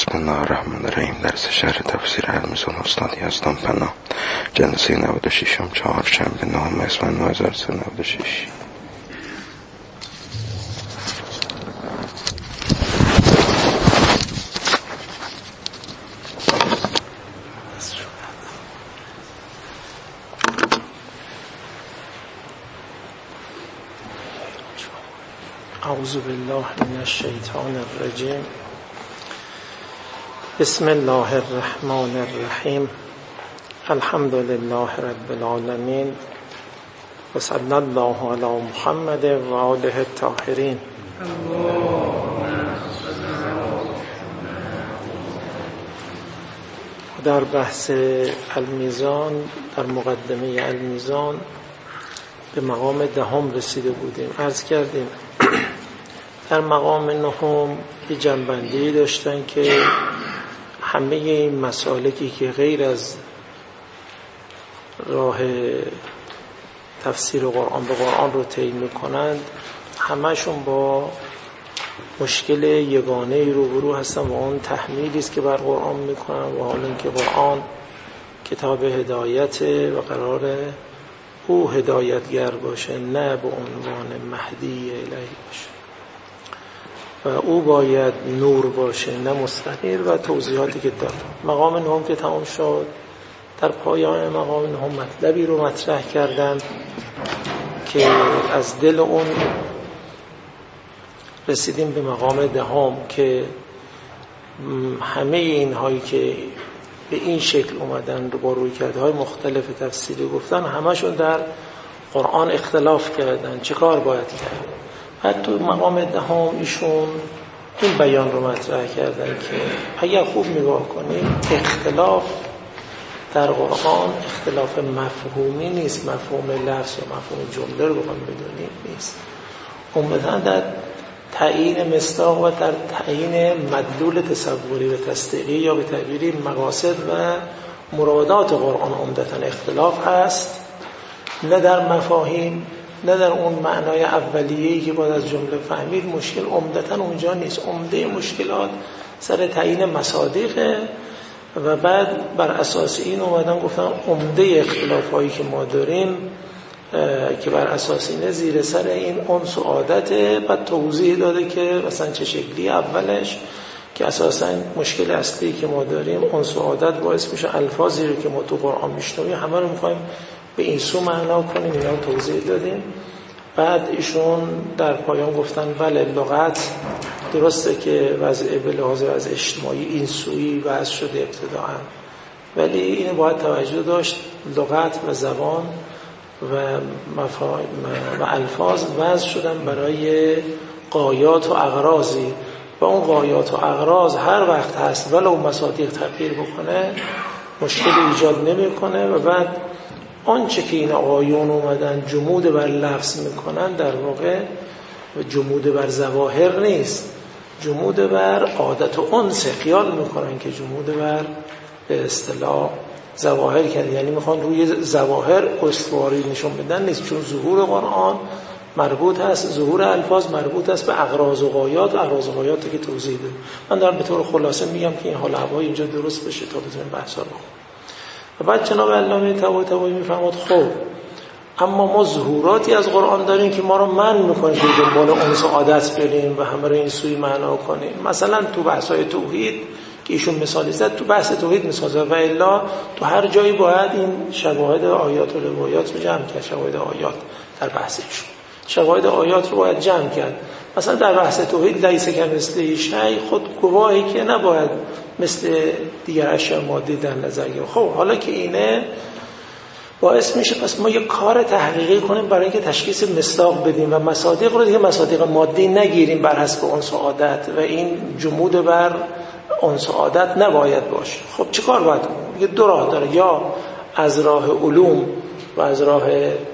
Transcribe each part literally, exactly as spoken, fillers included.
بسم الله الرحمن الرحیم. درس شرح تفسیر المزون استاد یزدان پناه، جلسه نود و شش، چهارشنبه نهم اسفند هزار و سیصد و نود و شش. اعوذ بالله من الشیطان الرجیم. بسم الله الرحمن الرحیم. الحمد لله رب العالمین و صلی الله علی محمد و آله الطاهرین. در بحث المیزان، در مقدمه المیزان به مقام دهم رسیده بودیم. عرض کردیم در مقام نهم یه جنبندی داشتن که همه این مسالکی که غیر از راه تفسیر قرآن به قرآن رو طی می‌کنند، همشون با مشکل یگانه ای روبرو هستن و اون تحمیلی است که بر قرآن می‌کنن و حال اینکه قرآن کتاب هدایت و قرار او هدایتگر باشه، نه به عنوان مهدی الهی باشه و او باید نور باشه نه مستنیر و توضیحاتی که داد. مقام نهم که تمام شد، در پایان مقام نهم مطلبی رو مطرح کردن که از دل اون رسیدیم به مقام دهم که همه اینهایی که به این شکل اومدن رو با رویکردهای مختلف تفسیری گفتن، همشون در قرآن اختلاف کردن. چه کار باید کرد؟ بعد تو مقام دهم ایشون این بیان رو مطرح کردن که اگر خوب نگاه کنیم اختلاف در قرآن اختلاف مفهومی نیست، مفهوم لفظ و مفهوم جمله رو بخوایم بدونیم نیست، عمدتاً در تعیین مصداق و در تعیین مدلول تصوری و تصدیقی یا به تعبیری مقاصد و مرادات قرآن عمدتاً اختلاف هست، نه در مفاهیم، نه در اون معنای اولیه‌ای که باید از جمله فهمید. مشکل عمدتاً اونجا نیست، عمده مشکلات سر تعیین مصادیقه و بعد بر اساس این اومدن گفتن عمده اختلافایی که ما داریم که بر اساس اینه زیر سر این انس و عادته. بعد توضیح داده که مثلا چه شکلی. اولش که اساساً مشکل اصلی که ما داریم انس و عادت باعث میشه الفاظی رو که ما تو قرآن میشنویم همه رو میخوایم به این سو معنا کنیم. اینا رو توضیح دادیم. بعد ایشون در پایان گفتن بله لغت درسته که وضع به لحاظ وضع اجتماعی این سویی وضع شده ابتداعاً، ولی این باید توجه داشت لغت و زبان و مفاهیم و الفاظ وضع شدن برای غایات و اغراضی و اون غایات و اغراض هر وقت هست ولو مصادیق تغییر بکنه مشکل ایجاد نمیکنه. و بعد آنچه که این آیون اومدن جمود بر لفظ میکنن در واقع جمود بر ظواهر نیست، جمود بر عادت و انس. خیال میکنن که جمود بر به اصطلاح ظواهر کردن، یعنی میخوان روی ظواهر استواری نشون بدن، نیست. چون ظهور قرآن مربوط هست، ظهور الفاظ مربوط است به اغراض و غایات و اغراض و غایاتی که توضیح دادم. من دارم به طور خلاصه میگم که این حال هوای اینجا درست بشه تا بتونیم بحثا رو. و بعد جناب علامه طباطبایی میفرماد خب اما ما ظهوراتی از قرآن داریم که ما رو منع میکنه که دنبال انس و عادت بریم و همه رو این سوی معنا کنیم. مثلا تو بحث‌های توحید که ایشون مثالی زد، تو بحث توحید مثال زد و الا تو هر جایی باید این شواهد آیات و روایات رو جمع کرد. شواهد آیات در بحث ایشون، شواهد آیات رو باید جمع کرد. مثلا در بحث توحید لیس کمثله شیء، خود گواهی که نباید مثل دیگر اشیاء مادی در نظر گیریم. خب حالا که اینه باعث میشه پس ما یک کار تحقیقی کنیم برای اینکه تشخیص مصداق بدیم و مصادیق رو دیگه مصادیق مادی نگیریم بر حسب انس و عادت و این جمود بر انس و عادت نباید باشه. خب چه کار باید کنیم؟ یه دو راه داره، یا از راه علوم و از راه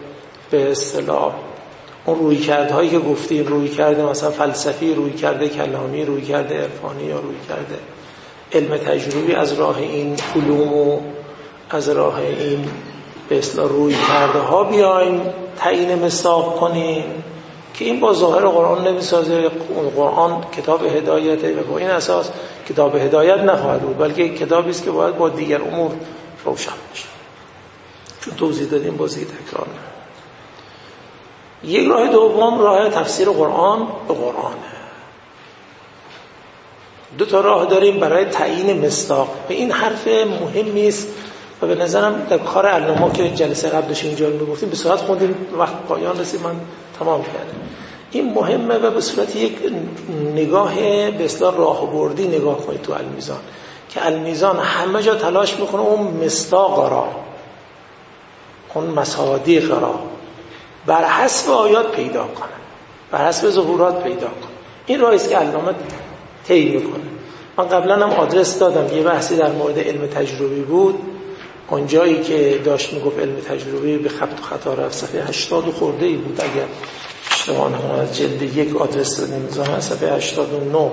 به اصطلاح اون روی کردهایی که گفتیم، روی کرده مثلا فلسفی، روی کرده کلامی، روی کرده عرفانی یا روی کرده علم تجربی، از راه این علوم و از راه این به اصطلاح روی کرده ها بیایم تعیین مصداق کنیم که این با ظاهر قرآن نمیسازه. قرآن کتاب هدایته و با این اساس کتاب هدایت نخواهد بود، بلکه کتابی است که باید با دیگر امور روشن بشه. چون توضیح دادیم بازی تکرار نه. یک راه دوم راه تفسیر قرآن به قرآنه. دو تا راه داریم برای تعیین مصداق. به این حرف مهمی است و به نظرم در کار علامه که جلسه قبلش اینجا رو گفتیم به صورت خوندیم، وقت پایان رسید من تمام کردم. این مهمه و به صورت یک نگاه به اصطلاح راهبردی نگاه کنید تو المیزان، که المیزان همه جا تلاش میکنه اون مصداق را، اون مصادیق را بر حسب آیات پیدا کنه، بر حسب ظهورات پیدا کنه. این راهی است که علامه طی میکنه. من قبلا هم آدرس دادم، یه بحثی در مورد علم تجربی بود، اون جایی که داشت میگفت علم تجربی به خبط و خطا رفت، صفحه هشتاد و خورده ای بود اگر اشتباه نکنم، از جلد یک آدرس دادیم زمان صفحه هشتاد و نه.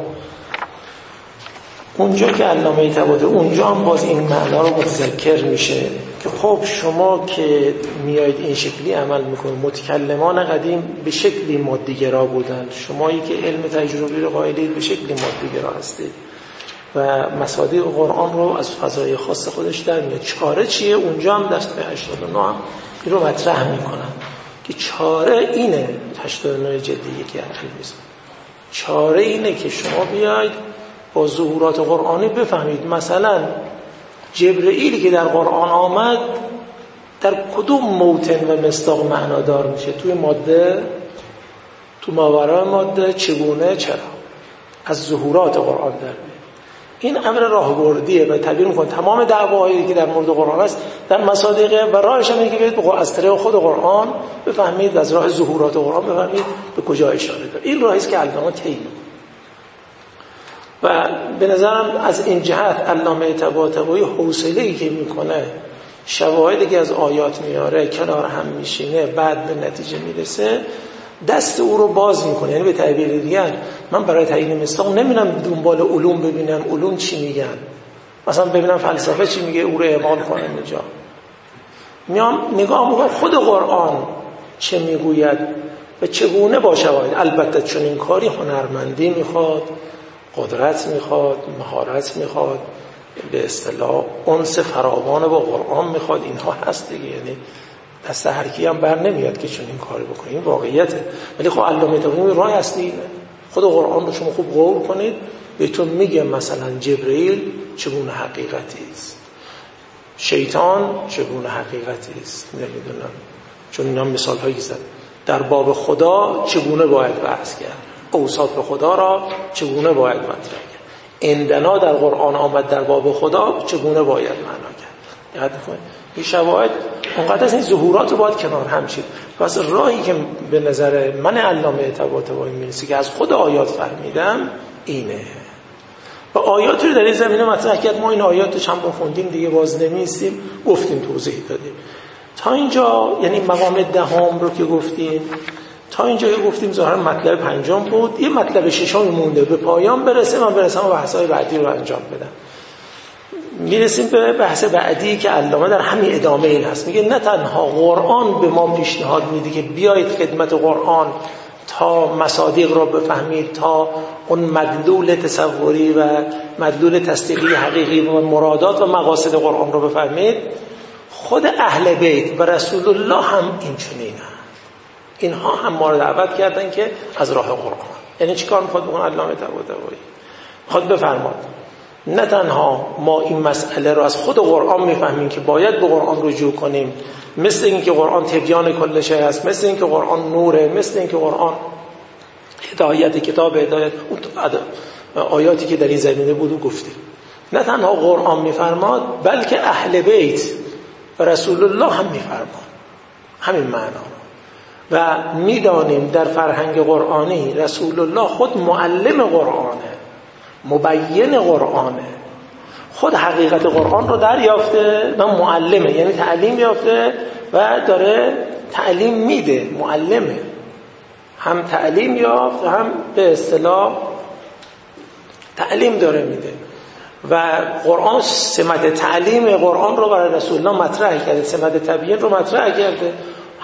اونجا که علامه طباطبایی اونجا هم باز این معنا رو متذکر میشه که خب شما که میایید این شکلی عمل میکنید، متکلمان قدیم به شکلی مادیگرا بودند، شمایی که علم تجربی رو قائلید به شکلی مادیگرا هستید و مصادیق قرآن رو از فضای خاص خودش در میاد. چاره چیه؟ اونجا هم در صفحه هشتاد و نه هم این رو مطرح میکنن که چاره اینه. هشتاد و نه جلد یکی المیزان چاره اینه که شما بیاید با ظهورات قرآنی بفهمید مثلا جبرئیلی که در قرآن آمد در کدوم موطن و مصداق معنادار میشه، توی ماده، تو ماورای ماده، چگونه، چرا، از ظهورات قرآن در میاد. این امر راهبردیه و تعبیر میکنه تمام دعواهایی که در مورد قرآن است در مصادیقه و راهش هم اینه که برید از طریق خود قرآن بفهمید، از راه ظهورات قرآن بفهمید به کجا اشاره داره. این راهی است که علامه طی میکنه و به نظرم از این جهت علامه طباطبایی حوصله‌ای که میکنه، شواهدی که از آیات میاره کنار هم میشینه، بعد به نتیجه میرسه، دست او رو باز میکنه. یعنی به تعبیر دیگر من برای تعیین مصداق نمیرم دنبال علوم ببینم علوم چی میگن، مثلا ببینم فلسفه چی میگه او رو اعمال کنم اینجا. میام نگاه میکنم خود قرآن چه میگوید و چگونه با شواهد. البته چون این کاری هنرمندی میخواد، قدرت میخواد، مهارت میخواد، به اصطلاح انس فراوان با قرآن میخواد. اینها هست دیگه، یعنی دست هر کی هم بر نمیاد که چون این کاری بکنه، این واقعیته. ولی خب علامه طباطبایی راه اصلی خود قرآن رو شما خوب قبول کنید، بهتون میگه مثلا جبرئیل چگونه حقیقتی است، شیطان چگونه حقیقتی است، نمیدونم چون اینا مثال هایی زد. در باب خدا چگونه باید بحث کرد، اوصاف خدا را چگونه باید مطرح کرد، عندنا در قرآن آمد در باب خدا چگونه باید معنا کرد. دقت کنید این شواهد اونقدر از این ظهورات رو باید کنار هم شید. پس راهی که به نظر من علامه طباطبایی میرسه که از خود آیات فهمیدم اینه و آیاتی رو در این زمینه مطرح کرد. ما این آیات رو چند بار خوندیم دیگه، باز نمیستیم، گفتیم، توضیح دادیم تا اینجا. یعنی مقام دهم رو که گفتیم تا اینجا که گفتیم ظاهرا مطلب پنجم بود، یه مطلب ششم مونده به پایان برسه، من برسم و بحث‌های بعدی رو انجام بدم. میرسیم به بحث بعدی که علامه در همین ادامه این هست، میگه نه تنها قرآن به ما پیشنهاد میده که بیایید خدمت قرآن تا مصادیق را بفهمید، تا اون مدلول تصوری و مدلول تصدیقی حقیقی و مرادات و مقاصد قرآن را بفهمید، خود اهل بیت و رسول الله هم این چنینه. اینها هم ما رو دعوت کردن که از راه قرآن. یعنی چیکار میخواد بکنه علامه طباطبایی؟ میخواد بفرماد نه تنها ما این مسئله رو از خود قرآن میفهمیم که باید به قرآن رجوع کنیم، مثل این که قرآن تبیان کل شیء است، مثل این که قرآن نوره، مثل این که قرآن هدایت، کتاب هدایت، اون آیاتی که در این زمینه بود و گفتیم. نه تنها قرآن میفرماد بلکه اهل بیت و رسول الله هم میفرماد همین معنا. و میدانیم در فرهنگ قرآنی رسول الله خود معلم قرآنه، مبین قرآنه، خود حقیقت قرآن رو دریافته و معلمه، یعنی تعلیم یافته و داره تعلیم میده، معلمه، هم تعلیم یافت هم به اصطلاح تعلیم داره میده. و قرآن سمت تعلیم قرآن رو برای رسول الله مطرح کرده، سمت تبیین رو مطرح کرده.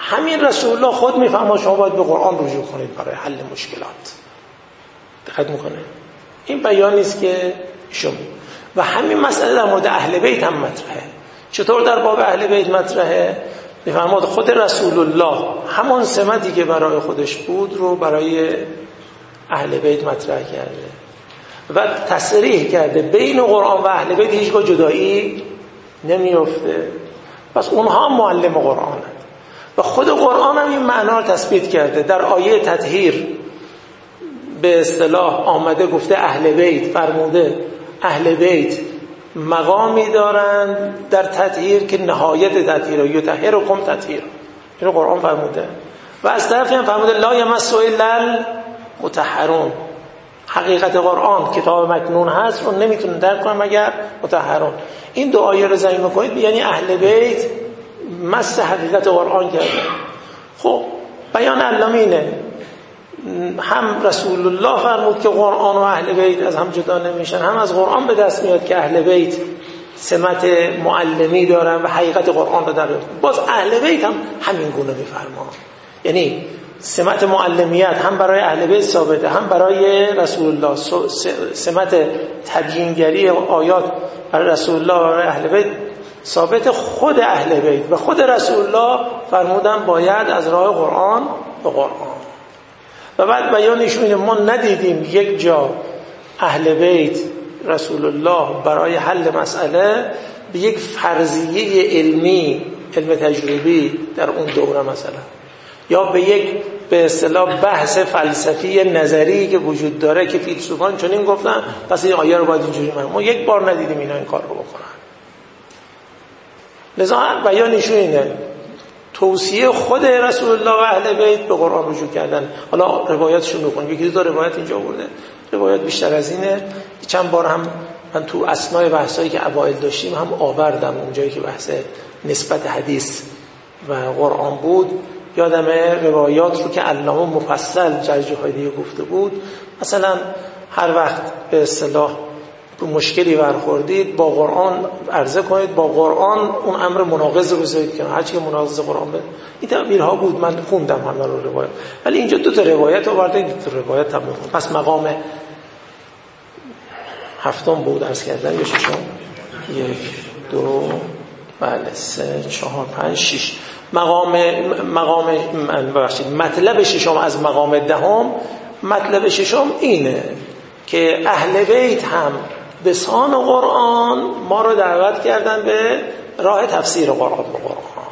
همین رسول الله خود میفهمه شما باید به قرآن رجوع کنید برای حل مشکلات. دقت میکنه. این بیانی است که ایشون و همین مسئله در مورد اهل بیت هم مطرحه. چطور در باب اهل بیت مطرحه؟ میفرماد خود رسول الله همون سمتی که برای خودش بود رو برای اهل بیت مطرح کرده و تصریح کرده بین قرآن و اهل بیت هیچگاه جدایی نمیفته. پس اونها معلم قرآن هست و خود قرآن هم این معنا رو تثبیت کرده. در آیه تطهیر به اصطلاح آمده گفته اهل بیت، فرموده اهل بیت مقامی دارند در تطهیر که نهایت تطهیر یطهرکم تطهیر، اینو قرآن فرموده. و از طرفی هم فرموده لا یمسوا الا المطهرون. حقیقت قرآن کتاب مکنون هست رو نمیتونه درک کنه مگر مطهرون. این دو آیه رو ضمیر کنید یعنی اهل بیت مس حقیقت قرآن کرده. خب بیان علامه اینه، هم رسول الله فرمود که قرآن و اهل بیت از هم جدا نمیشن، هم از قرآن به دست میاد که اهل بیت سمت معلمی دارن و حقیقت قرآن رو دارن. باز اهل بیت هم همین گونه میفرما، یعنی سمت معلمیت هم برای اهل بیت ثابته، هم برای رسول الله. سمت تبیینگری آیات برای رسول الله و برای اهل بیت ثابت. خود اهل بیت و خود رسول الله فرمودن باید از راه قرآن به قرآن. و بعد بیانشون اینه ما ندیدیم یک جا اهل بیت رسول الله برای حل مسئله به یک فرضیه علمی، علم تجربی در اون دوره مثلا، یا به یک به اصطلاح بحث فلسفی نظری که وجود داره که فیلسوفان چنین گفتن پس این آیه رو باید اینجوری من ما یک بار ندیدیم اینا این کار رو بکنن. لذا بیانشون اینه توصیه خود رسول الله و اهل بیت به قرآن رجوع کردن. حالا روایتشون بکنیم، یکی دو تا روایت اینجا آورده، روایت بیشتر از اینه. چند بار هم من تو اسنای بحثایی که اوایل داشتیم هم آوردم اونجایی که بحث نسبت حدیث و قرآن بود، یادم روایات رو که علامه مفصل در جاهای دیگه گفته بود. مثلا هر وقت به اصطلاح مشکلی برخوردید با قرآن عرضه کنید، با قرآن اون امر مناقض رو بذارید کنار، هر چی که مناقض قرآن به این تعبیرها بود. من خوندم همه رو روایت، ولی اینجا دو تا روایت آورده، دو تا روایت هم بخون. پس مقام هفتم بود عرض کردن یا ششم؟ یک دو بله سه چهار پنج شش. مقام مقام ببخشید مطلب ششم از مقام دهم، مطلب ششم اینه که اهل بیت هم به سان قرآن ما رو دعوت کردن به راه تفسیر قرآن به قرآن.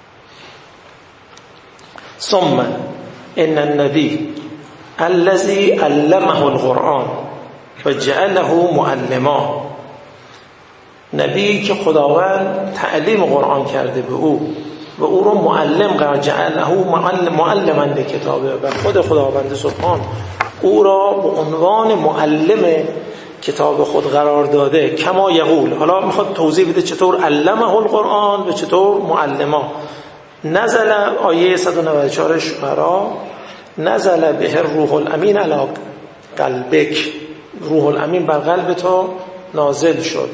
ثم ان النبی الذي علمه القرآن و جعله معلما، نبی که خداوند تعلیم قرآن کرده به او و او رو معلم قرار، جعله معلما لکتابه، و خود خداوند سبحان او را به عنوان معلم کتاب خود قرار داده. کما یقول، حالا میخواد توضیح بده چطور علمه القرآن و چطور معلما. نزل آیه صد و نود و چهار شعراء، نزل به الروح الامین علی قلبک، روح الامین بر قلب تو نازل شد.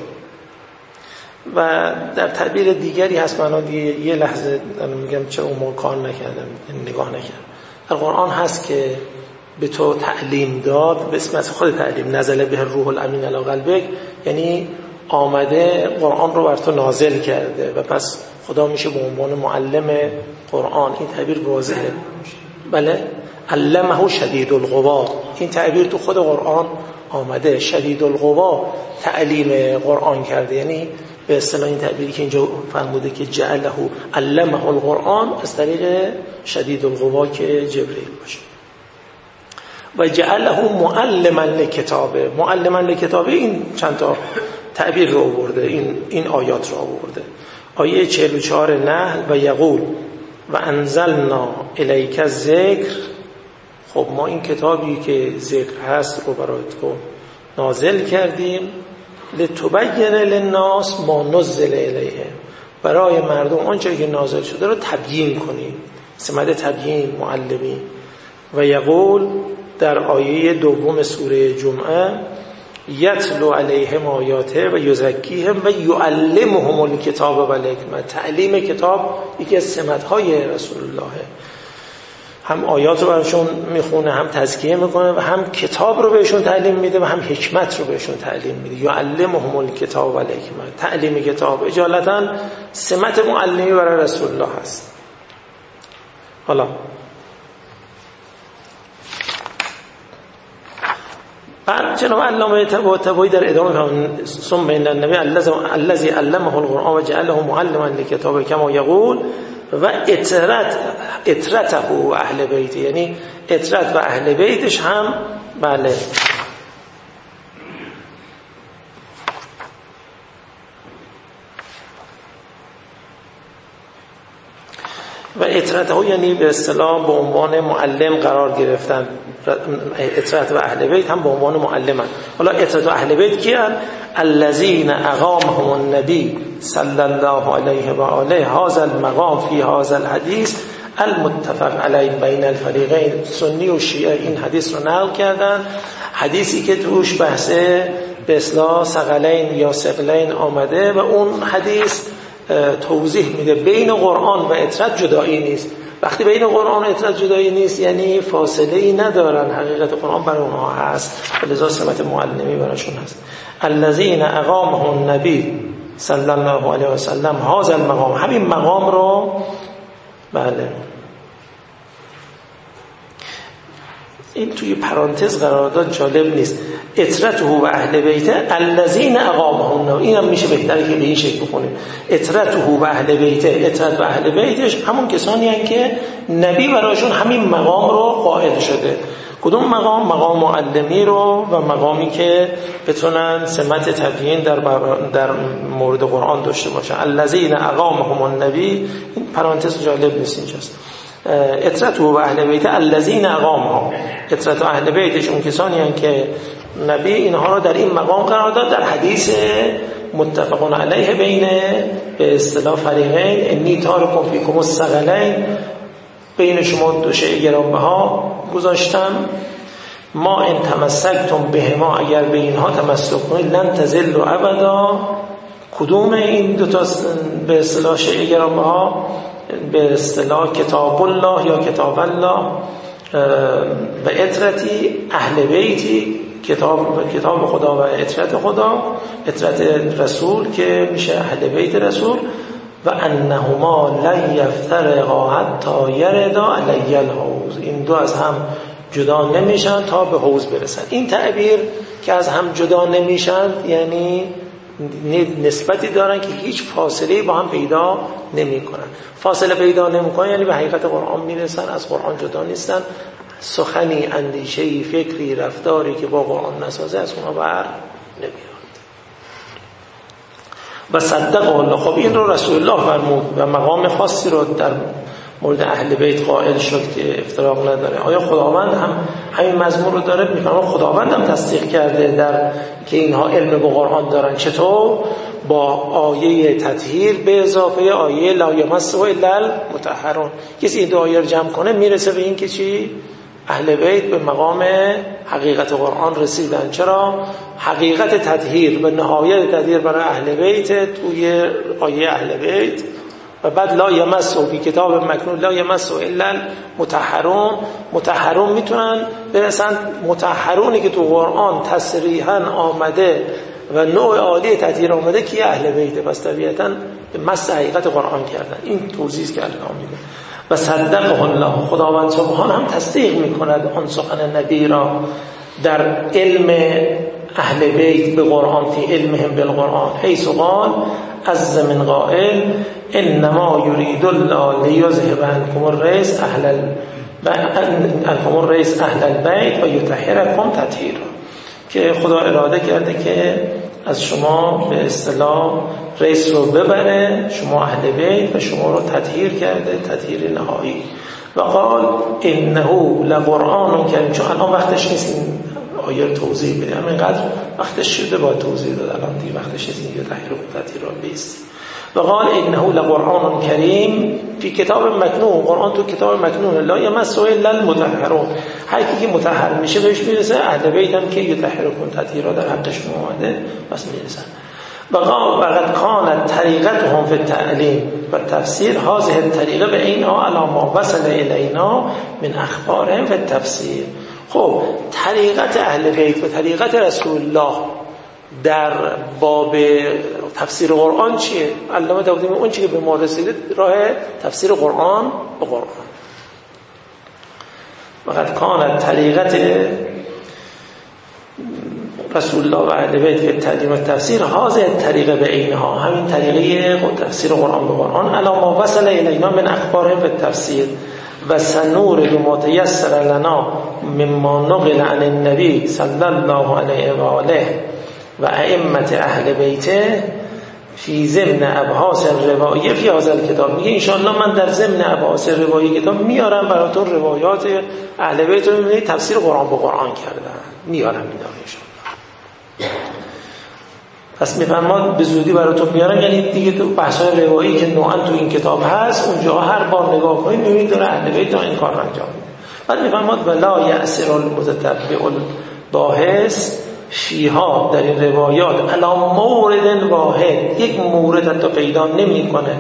و در تعبیر دیگری هست، معنا دیگه یه لحظه میگم چرا اون کار نکردم نگاه نکردم، در قرآن هست که به تو تعلیم داد، به اسم از خود تعلیم، نزل به الروح الامین علی قلبک، یعنی آمده قرآن رو بر تو نازل کرده و پس خدا میشه به عنوان معلم قرآن. این تعبیر واضحه. بله، علمه شدید القوا، این تعبیر تو خود قرآن آمده، شدید القوا تعلیم قرآن کرده، یعنی به اصطلاح این تعبیری که اینجا فرموده که جعله علمه القرآن از طریق شدید القوا که جبرئیل باشه. و جعله معلما لکتابه، معلما لکتابه این چند تا تعبیر رو آورده، این این آیات رو آورده. آیه چهل و چهار نحل و یقول و انزلنا الیک الذکر، خب ما این کتابی که ذکر هست رو برای تو نازل کردیم، لتبین للناس ما نزل الیهم، برای مردم آنچه که نازل شده رو تبیین کنی، سمت تبیین، معلمی. و یقول در آیه دوم سوره جمعه یتلو علیهم آیاته و یزکیهم و یعلمهم الکتاب و الحکمه. تعلیم کتاب یکی از سمت‌های رسول الله، هم آیات رو براشون میخونه، هم تزکیه میکنه و هم کتاب رو بهشون تعلیم میده و هم حکمت رو بهشون تعلیم میده. یعلمهم الکتاب و الحکمه، تعلیم کتاب اجالتا سمت معلمی برای رسول الله هست. حالا بعد جناب علامه طباطبایی در ادامه فرمودند ثم ان النبی الذی علمه القرآن و جعله معلما للکتاب کما یقول و اطرت اطرته و اهل بیت، یعنی اطرت و اهل بیتش هم بله و اطرت ها یعنی به اصطلاح به عنوان معلم قرار گرفتن. اطرت و اهل بیت هم به عنوان معلمن. حالا اطرت و اهل بیت کیان؟ الذین اقامهم النبی صلی الله علیه و آله هذا المقام فی هذا الحدیث المتفق علیه بین الفریقین. سنی و شیعه این حدیث رو نقل کردن، حدیثی که توش بحث به اصطلاح ثقلین یا ثقلین آمده و اون حدیث توضیح میده بین قرآن و اطرت جدایی نیست. وقتی بین قرآن و اطرت جدایی نیست یعنی فاصله ای ندارن، حقیقت قرآن برای اونها هست، لذا سمت معلمی براشون هست. الذین اقامه النبی صلی الله علیه و سلم هذا المقام، همین مقام رو بله این توی پرانتز قرار داد، جالب نیست. اطرته و اهل بیته الذین اقامهم، این هم میشه بهتره که به این شکل بخونیم. اطرته و اهل بیته، اطرت و اهل بیتش همون کسانی هستند که نبی براشون همین مقام رو قائل شده. کدوم مقام؟ مقام معلمی رو و مقامی که بتونن سمت تبیین در در مورد قرآن داشته باشن. الذین اقامهم النبی، این پرانتز جالب نیست اینجاست. اطرت و اهل بیت الذین اقامهم، اطرت و اهل بیتش اون کسانی هستند که نبی اینها رو در این مقام قرار داد. در حدیث متفقون علیه بین به اصطلاح فریقین انی تارکم فیکم الثقلین، بین شما دو شیء گرانبها گذاشتم، ما ان تمسکتم بهما، اگر به اینها تمسک کنید لن تضلوا ابدا. کدوم این دو تا به اصطلاح شیء گرانبها؟ به اصطلاح کتاب الله یا کتاب الله و اطرتی اهل بیتی، کتاب کتاب خدا و اطرت خدا، اطرت رسول که میشه اهل بیت رسول. و انهما لن یفترقا حتی یردا علی الحوض، این دو از هم جدا نمیشن تا به حوض برسن. این تعبیر که از هم جدا نمیشن یعنی نسبتی دارن که هیچ فاصله با هم پیدا نمی کنن. فاصله پیدا نمی کنن یعنی به حقیقت قرآن میرسن، از قرآن جدا نیستن. سخنی، اندیشه‌ای، فکری، رفتاری که با قرآن نسازه از اونها بر نمیاد. و صدق الله، خب این رو رسول الله فرمود و مقام خاصی رو در مورد اهل بیت قائل شد که افتراق نداره. آیا خداوند هم همین مضمون رو داره؟ میفهمم خداوند هم تصدیق کرده در که اینها علم به قرآن دارن. چطور؟ با آیه تطهیر به اضافه آیه لا یمسه الا المطهرون. کسی این دو آیه رو جمع کنه میرسه به این که چی؟ اهل بیت به مقام حقیقت قرآن رسیدن. چرا؟ حقیقت تطهیر و نهایت تطهیر برای اهل بیت توی آیه اهل بیت. و بعد لا یمسه فی کتاب مکنون لا یمسه الا المطهرون. مطهرون میتونن برسن، مطهرونی که تو قرآن تصریحا آمده و نوع عالی تطهیر آمده که اهل بیت، پس طبیعتا به مس حقیقت قرآن کردن. این توضیح که الان میده. و صدقه الله، خداوند سبحان هم تصدیق میکند آن سخن نبی را در علم اهل بیت به قرآن، فی علمهم بالقرآن، حیث قال عز من قائل انما یرید الله لیذهب عنکم الرجس اهل عنکم الرجس اهل البیت و یطهرکم تطهیرا، که خدا اراده کرده که از شما به اصطلاح رئیس رو ببره، شما اهل بیت، و شما رو تطهیر کرده تطهیر نهایی. و قال انه لقرآن کریم، چون الان وقتش نیست آیه رو توضیح بدیم. اینقدر وقتش شده با توضیح داد، الان دیگه وقتش نیست دیگه تحریر تطهیر بیست. و قال انه لقرآن کریم فی کتاب مکنون. قرآن تو کتاب مکنون لا یمسه الا المطهرون. هر کی که مطهر میشه بهش میرسه. اهل بیت هم که یطهرون تطهیرا در حقشون اومده بس میرسن. و قد کانت طریقتهم فی التعلیم و تفسیر هذه الطریقه به اینها علی ما وصل الینا من اخبارهم فی التفسیر. خب طریقت اهل بیت و طریقت رسول الله در باب تفسیر قرآن چیه؟ علامه داودی میگه اون چیزی که به ما رسیده راه تفسیر قرآن به قرآن. وقت کانت طریقت رسول الله و اهل بیت فی تعلیم و تفسیر هذه طریقه به اینها، همین طریقه تفسیر قرآن به قرآن علی ما وصل الینا من اخبارهم فی التفسیر و سنور بما تیسر لنا مما نقل عن النبی صلی الله علیه و آله و ائمه اهل بیته فی ضمن ابحاث روایه فی هذا الکتاب. میگه ان شاء الله من در ضمن ابحاث روایه کتاب میارم براتون روایات اهل بیت رو، میبینید تفسیر قرآن به قرآن کردن، میارم اینا ان شاء الله. پس میفرماد به زودی براتون میارم، یعنی دیگه تو بحث‌های روایی که نوعا تو این کتاب هست اونجا هر بار نگاه کنید میبینید داره اهل بیت این کار رو انجام میده. بعد میفرماد ولا یأسر المتتبع الباحث فیها، در این روایات علی مورد واحد، یک مورد حتی پیدا نمی کنه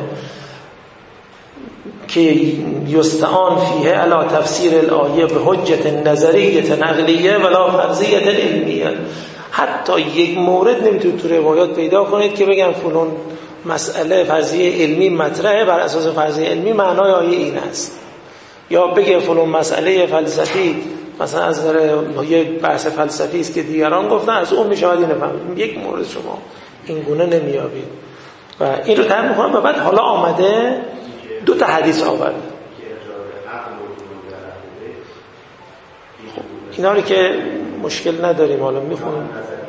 که یستعان فیه علی تفسیر الآیه به حجت نظریه نقلیه ولا فرضیه علمیه. حتی یک مورد نمیتونید تو روایات پیدا کنید که بگن فلان مسئله فرضیه علمی مطرحه، بر اساس فرضیه علمی معنای آیه این است، یا بگه فلان مسئله فلسفی مثلا از یک بحث فلسفی است که دیگران گفتن از اون میشه اینو فهمید. یک مورد شما این گونه نمیابید و این رو تعریف می‌کنم. و بعد حالا آمده دو تا حدیث آورده. خب اینا رو که مشکل نداریم حالا میخونیم.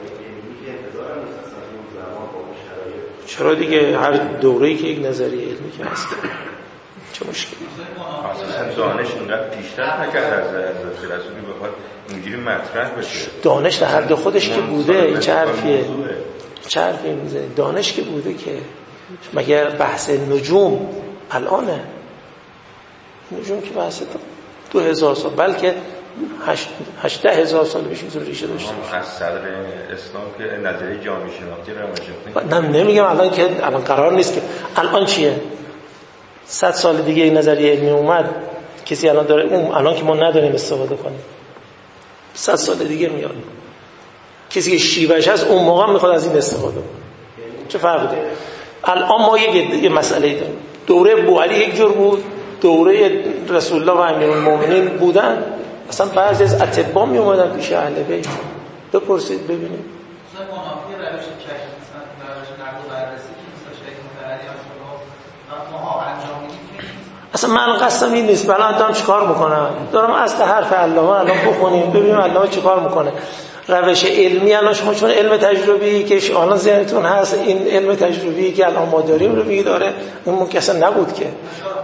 چرا دیگه هر دوره‌ای که یک نظریه علمی که هست چه مشکلی؟ اصلا دانش اونقدر پیشرفت نکرد از حضرت رسولی بخواد اینجوری مطرح بشه. دانش در حد خودش که بوده، این چه حرفیه؟ چه حرفیه میزنه؟ دانش که بوده که مگر بحث نجوم الانه؟ نجوم که بحث دو هزار سال بلکه هشت هشته هزار سال پیش میتونه ریشه داشته باشه. از صدر اسلام که نظریه جامعه شناختی رو روشن نه نمیگم الان که الان قرار نیست که الان چیه؟ صد سال دیگه این نظریه علمی اومد کسی الان داره اون الان که ما نداریم استفاده کنیم، صد سال دیگه میاد کسی که شیوهش هست اون موقع میخواد از این استفاده کنه. چه فرقی داره؟ الان ما یک یه مسئله داریم. دوره بوعلی یک جور بود، دوره رسول الله و امیرالمومنین بودن. اصلا بعضی از اطباء می اومدن پیش اهل بیت. بپرسید ببینید. مثلا منافی روش کشف مثلا روش نقد و بررسی که مثلا شیخ متحری اصلا ما انجام میدیم. اصلا من قصدم این نیست. الان دارم چیکار میکنم؟ دارم اصل حرف علامه الان بخونیم ببینیم علامه چیکار میکنه. روش علمی الان شما چون علم تجربی که الان ذهنتون هست، این علم تجربی که الان ما داریم رو میگه داره اون ممکن اصلا نبود که.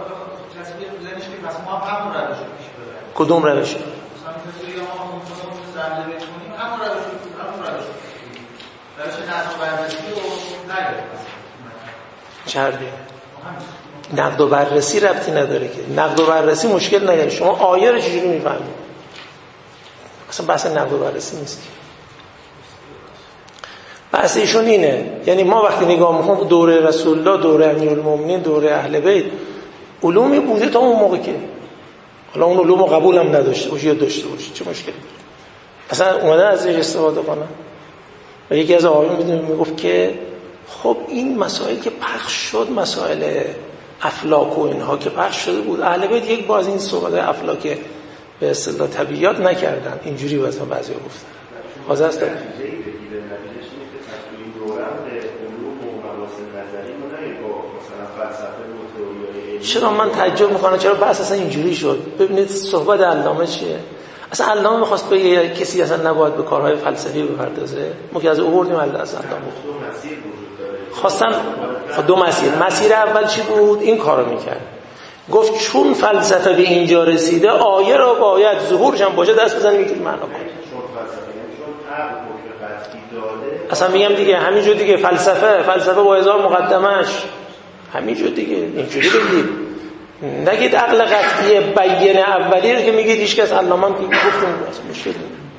کدوم روش؟ چربی نقد و بررسی ربطی نداره که. نقد و بررسی مشکل نداره. شما آیه رو چجوری میفهمید؟ اصلا بحث نقد و بررسی نیست. بحث ایشون اینه، یعنی ما وقتی نگاه میکنیم دوره رسول الله، دوره امیرالمومنین، دوره اهل بیت، علومی بوده تا اون موقع که حالا اون علوم قبول هم نداشته باشه یا داشته باشه چه مشکلی داره؟ اصلا اومدن ازش استفاده کنن. و یکی از آقایون میدونه میگفت که خب این مسائل که پخش شد، مسائل افلاک و اینها که پخش شده بود، اهل بیت یک بار از این صحبت افلاک به اصطلاح طبیعیات نکردن. اینجوری مثلا بعضیا گفتن. حاضر است چرا من تعجب میکنم چرا بحث اصلا اینجوری شد؟ ببینید صحبت علامه چیه؟ اصلا علامه میخواست بگه کسی اصلا نباید به کارهای فلسفی بپردازه. ما که از آوردیم علامه اصلا خواستن دو مسیر. مسیر اول چی بود؟ این کارو میکرد. گفت چون فلسفه به اینجا رسیده آیه رو باید ظهورش هم باشه دست بزنیم یکی معنا کنیم. عقل حکم قطعی داده. اصلا میگم دیگه همینجور دیگه فلسفه فلسفه با هزار مقدمش همینجور دیگه اینجوری بگید. نگید عقل قطعی بیان اولی رو که میگید هیچ کس علامه که گفتیم اصلا مشکلی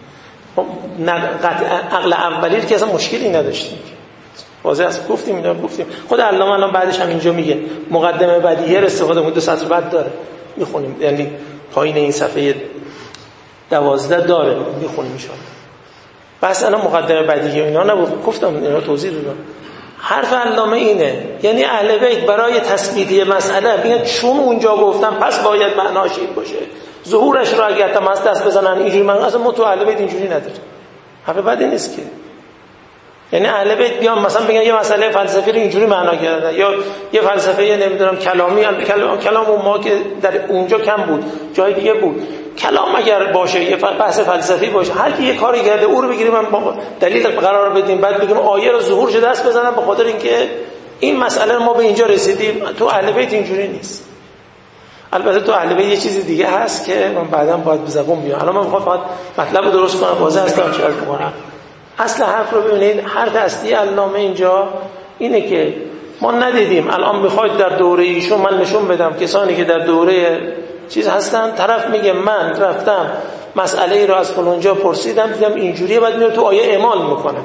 نداره. عقل اولی رو که اصلا مشکلی نداشتیم واضح است گفتیم اینا رو گفتیم. خود علامه الان بعدش هم اینجا میگه مقدمه بدیهی استفاده مدت سطر بعد داره میخونیم، یعنی پایین این صفحه دوازده داره میخونیم ان شاء الله. بس الان مقدمه بدیهی اینا نبود، گفتم اینا توضیح دادم. حرف علامه اینه، یعنی اهل بیت برای تثبیت مسئله میگن چون اونجا گفتم پس باید معناش این باشه، ظهورش رو اگه تمام دست بزنن اینجوری من اصلا ما تو اهل بیت اینجوری نداره. حرف بدی نیست که، یعنی اهل بیت بیان مثلا بگن یه مسئله فلسفی رو اینجوری معنا کردن یا یه فلسفه نمیدونم کلامی کلام کلام ما که در اونجا کم بود جای دیگه بود. کلام اگر باشه یه بحث فلسفی باشه هر کی یه کاری کرده او رو بگیریم دلیل قرار بدیم بعد بگیم آیه رو ظهورش دست بزنن به خاطر اینکه این مسئله ما به اینجا رسیدیم. تو اهل بیت اینجوری نیست. البته تو اهل بیت یه چیزی دیگه هست که من بعداً باید به زبون بیارم. الان من میخوام فقط مطلب رو درست کنم واضح است تا چه کنم. اصل حرف رو ببینید، حرف اصلی علامه اینجا اینه که ما ندیدیم الان بخواید در دوره ایشون من نشون بدم کسانی که در دوره چیز هستن، طرف میگه من رفتم مسئله ای رو از فلانجا پرسیدم دیدم اینجوریه، بعد میاد تو آیه اعمال میکنه.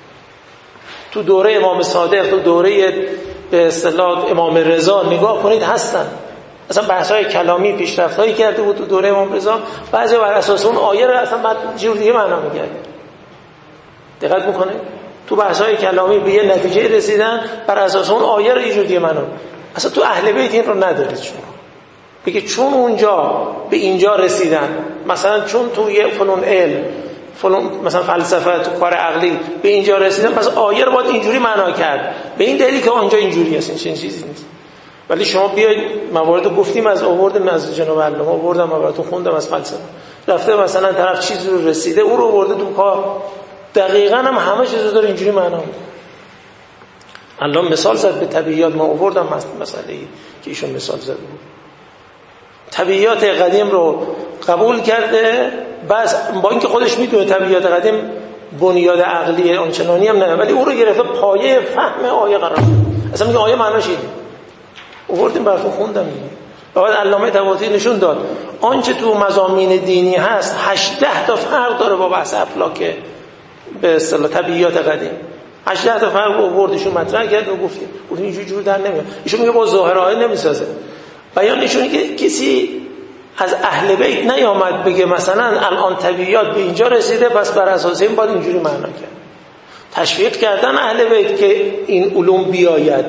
تو دوره امام صادق، تو دوره به اصطلاح امام رضا نگاه کنید هستن. اصلا بحث‌های کلامی پیشرفت‌هایی کرده بود تو دوره امام رضا، بعضی بر اساس اون آیه رو اصلا بعد جور دیگه معنا می‌کرد. دقت میکنه تو بحث‌های کلامی به یه نتیجه رسیدن بر اساس اون آیه رو یه جور دیگه معنا. اصلا تو اهل بیت این رو ندارید شما بگید چون اونجا به اینجا رسیدن، مثلا چون تو یه فلان علم فلان مثلا فلسفه تو کار عقلی به اینجا رسیدن پس آیه رو باید اینجوری معنا کرد به این دلیلی که اونجا اینجوری هست. این چیزی نیست. ولی شما بیاید موارد رو گفتیم از آوردم از جناب علامه آوردم موارد رو خوندم از فلسفه رفته مثلا طرف چیزی رو رسیده او رو آورده تو کار دقیقاً هم همه چیز رو داره اینجوری معنا میده. الان مثال زد به طبیعیات، ما آوردم مسئله که ایشون مثال زد بود. طبیعیات قدیم رو قبول کرده بس با اینکه خودش میدونه طبیعیات قدیم بنیاد عقلی آنچنانی هم نه، ولی او رو گرفته پایه فهم آیه قرار داد. اصلا میگه آیه معناش اینه. آوردیم براتون خوندم دیگه. بعد علامه طباطبایی نشون داد آنچه تو مضامین دینی هست هجده تا فرق داره با بحث افلاک به اصطلاح طبیعیات قدیم. هجده تا فرق آوردشون مطرح کرد و گفتیم گفتیم اینجوری جور در نمیاد. ایشون میگه با ظاهر آیه نمیسازه. بیان ایشونه که کسی از اهل بیت نیامد بگه مثلا الان طبیعیات به اینجا رسیده پس بر اساس این باید اینجوری معنا کرد. تشویق کردن اهل بیت که این علوم بیاید،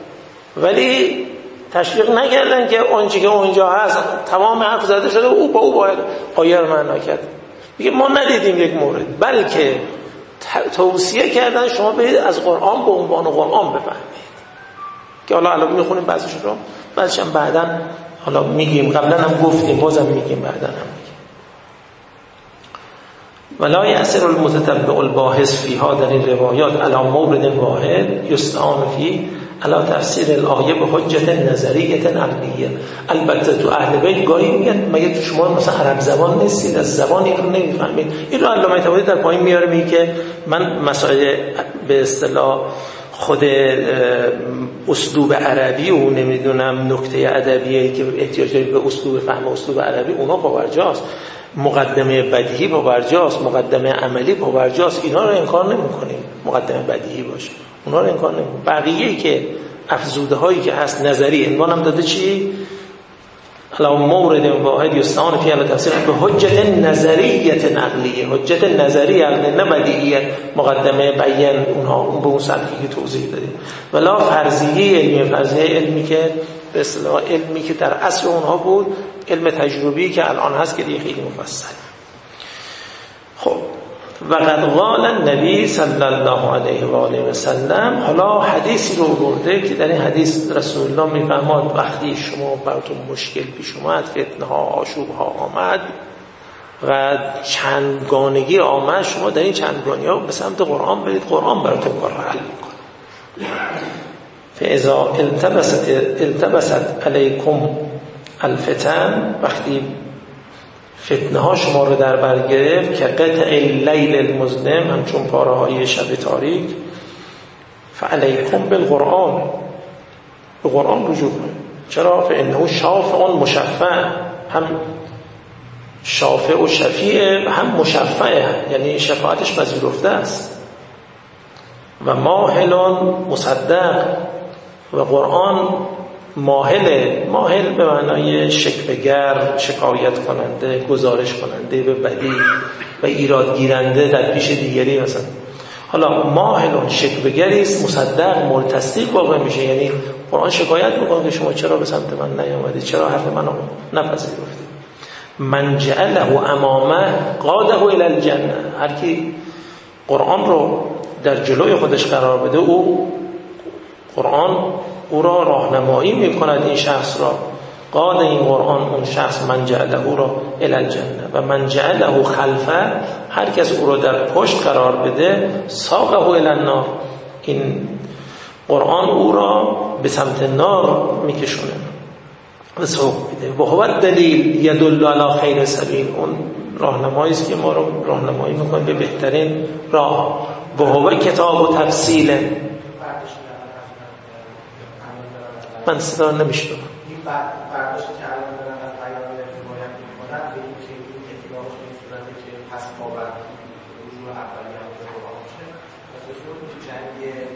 ولی تشویق نکردن که آنچه که اونجا هست تمام حرف زده شده او با او باید آیه رو معنا کرد. میگه ما ندیدیم یک مورد، بلکه توصیه کردن شما برید از قرآن به عنوان قرآن بفهمید که حالا الان میخونیم بعضیش رو بعدش هم بعداً حالا میگیم، قبلا هم گفتیم بازم میگیم بعداً هم میگیم. ولا یأثر المتتبع الباحث فیها در این روایات علی مورد واحد یستعان فی علی تفسیر الآیه به حجت نظریه عقلیه. البته تو اهل بیت گاهی میگن مگه تو شما مثلا عرب زبان نیستید، از زبانی رو نمیفهمید. این رو علامه طباطبایی در پایین میاره میگه که من مسائل به اصطلاح خود اسلوب عربی و نمیدونم نکته ادبیه که احتیاج دارید به اسلوب فهم اسلوب عربی اونا پاورجاست، مقدمه بدیهی پاورجاست، مقدمه عملی پاورجاست. اینا رو انکار نمی‌کنیم مقدمه بدیهی باشه، اونا رو انکار نمی‌کنیم. بقیه‌ای که افزوده هایی که هست نظری عنوان هم داده چی؟ علا مورد واحد یستعان فی علی تفسیر به حجت نظریه عقلیه. حجت نظری عقلی نه بدیهیه مقدمه بیان اونها اون به اون سطحی که توضیح دادیم. ولا فرضیه علمی، فرضیه علمی که به اصطلاح علمی که در اصل اونها بود علم تجربی که الان هست که دیگه خیلی مفصل. خب و قد قال النبی صلی الله علیه و آله و سلم، حالا حدیثی رو برده که در این حدیث رسول الله میفرماد وقتی شما براتون مشکل پیش اومد، فتنه ها آشوب ها آمد و چندگانگی آمد، شما در این چندگانی ها به سمت قرآن برید، قرآن براتون کار حل میکنه. فاذا التبست التبست علیکم الفتن، وقتی فتنه ها شما رو در بر گرفت که قطع اللیل المظلم، همچون پاره های شب تاریک، فعلیکم بالقرآن، به قرآن رجوع کنید. چرا؟ فانه شافع مشفع، هم شافع و شفیع هم مشفعه، یعنی شفاعتش پذیرفته است. و ماهل مصدق، و قرآن ماهله، ماهل به معنای شکوه‌گر، شکایت کننده، گزارش کننده به بدی و ایراد گیرنده در پیش دیگری مثلا. حالا ماهل شکوه‌گری است، مصدق مورد تصدیق واقع میشه، یعنی قرآن شکایت میکنه که شما چرا به سمت من نیامدید، چرا حرف منو نپذیرفتید. من جعله امامه قاده الی الجنه، هر کی قرآن رو در جلوی خودش قرار بده، او قرآن او را راهنمایی میکند، این شخص را قاد این قرآن اون شخص من جعله او را الی الجنه، و من جعله خلفه، هر کس او را در پشت قرار بده ساقه الی النار، این قرآن او را به سمت نار میکشونه و سوق میده. و هو دلیل یدل علی خیر سبیل، اون راهنمایی است که ما رو راهنمایی میکنه به بهترین راه. و هو کتاب و تفصیل. من صدا نمیشنم. این برداشت که الان دارن از بیان روایت میکنن به این که این اطلاعش به این صورته که پس ما بر رجوع اولی هم به قرآن میشه، پس رسول تو جنگ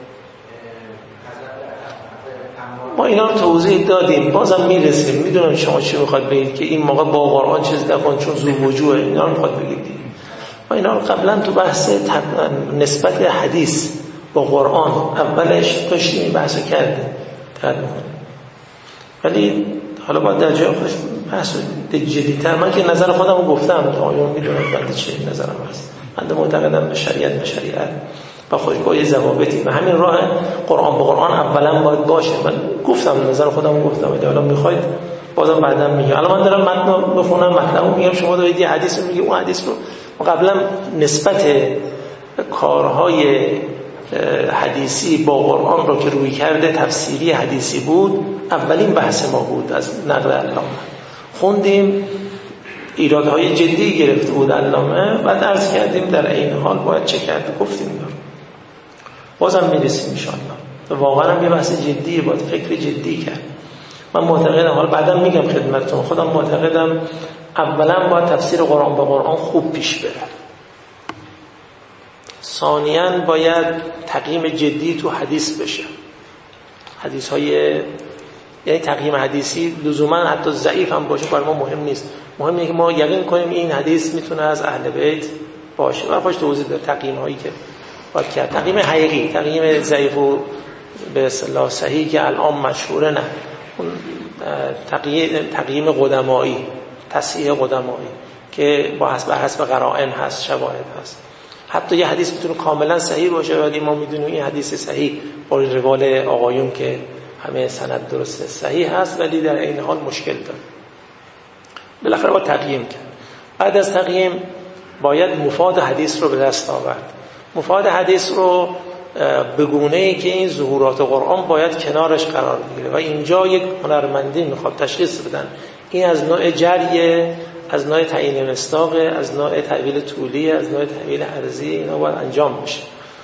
حضرت ما اینا رو توضیح دادیم، بازم میرسیم. میدونم شما چی میخواد بگید که این موقع با قرآن چیز نکن چون زو وجوه، اینا رو میخواد بگید. ما اینا رو قبلا تو بحث نسبت حدیث با قرآن اولش داشتیم، این بحث کرده تقدیم کنیم، ولی حالا باید در جای خودش بحث جدی‌تر. من که نظر خودم رو گفتم، آیون میدونم بنده چه نظرم هست. من معتقدم به شریعت به شریعت و خودش با یه ضوابطی و همین راه قرآن به قرآن اولا باید باشه. من گفتم نظر خودم رو گفتم، ولی حالا میخواید بازم بعدا میگم. الان من دارم متن بخونم، مطلبو میگم، شما دارید یه حدیث رو میگی، اون حدیث رو قبلا نسبت کارهای حدیثی با قرآن رو که روی کرده تفسیری حدیثی بود، اولین بحث ما بود از نقل علامه. خوندیم، ایرادهای جدی گرفته بود علامه، بعد عرض کردیم در این حال باید چه کرد، گفتیم دار بازم میرسیم انشاءالله. واقعا هم یه بحث جدیه، باید فکر جدی کرد. من معتقدم، حالا بعدم میگم خدمتتون، خودم معتقدم اولا باید تفسیر قرآن به قرآن خوب پیش بره، ثانیاً باید تقییم جدی تو حدیث بشه. حدیث های یعنی تقییم حدیثی لزوما حتی ضعیف هم باشه برای ما مهم نیست، مهم اینه که ما یقین کنیم این حدیث میتونه از اهل بیت باشه. برای خودش توضیح داره تقییم هایی که باید کرد، تقییم حقیقی، تقییم ضعیف و به اصطلاح صحیح که الان مشهوره نه، اون تقییم تقییم قدمایی، تصحیح قدمایی که با حسب حسب قرائن هست، شواهد هست. حتی یه حدیث میتونه کاملا صحیح باشه ولی ما میدونیم این حدیث صحیح با این روال آقایون که همه سند درسته صحیح هست، ولی در این حال مشکل داره. بالاخره باید تقییم کرد. بعد از تقییم باید مفاد حدیث رو به دست آورد. مفاد حدیث رو به گونه‌ای که این ظهورات قرآن باید کنارش قرار بگیره و اینجا یک هنرمندی میخواد تشخیص بدن این از نوع جریه، از نوع تعیین مصداق، از نوع تعبیل طولی، از نوع تعبیل عرضی، اینا باید انجام بشه.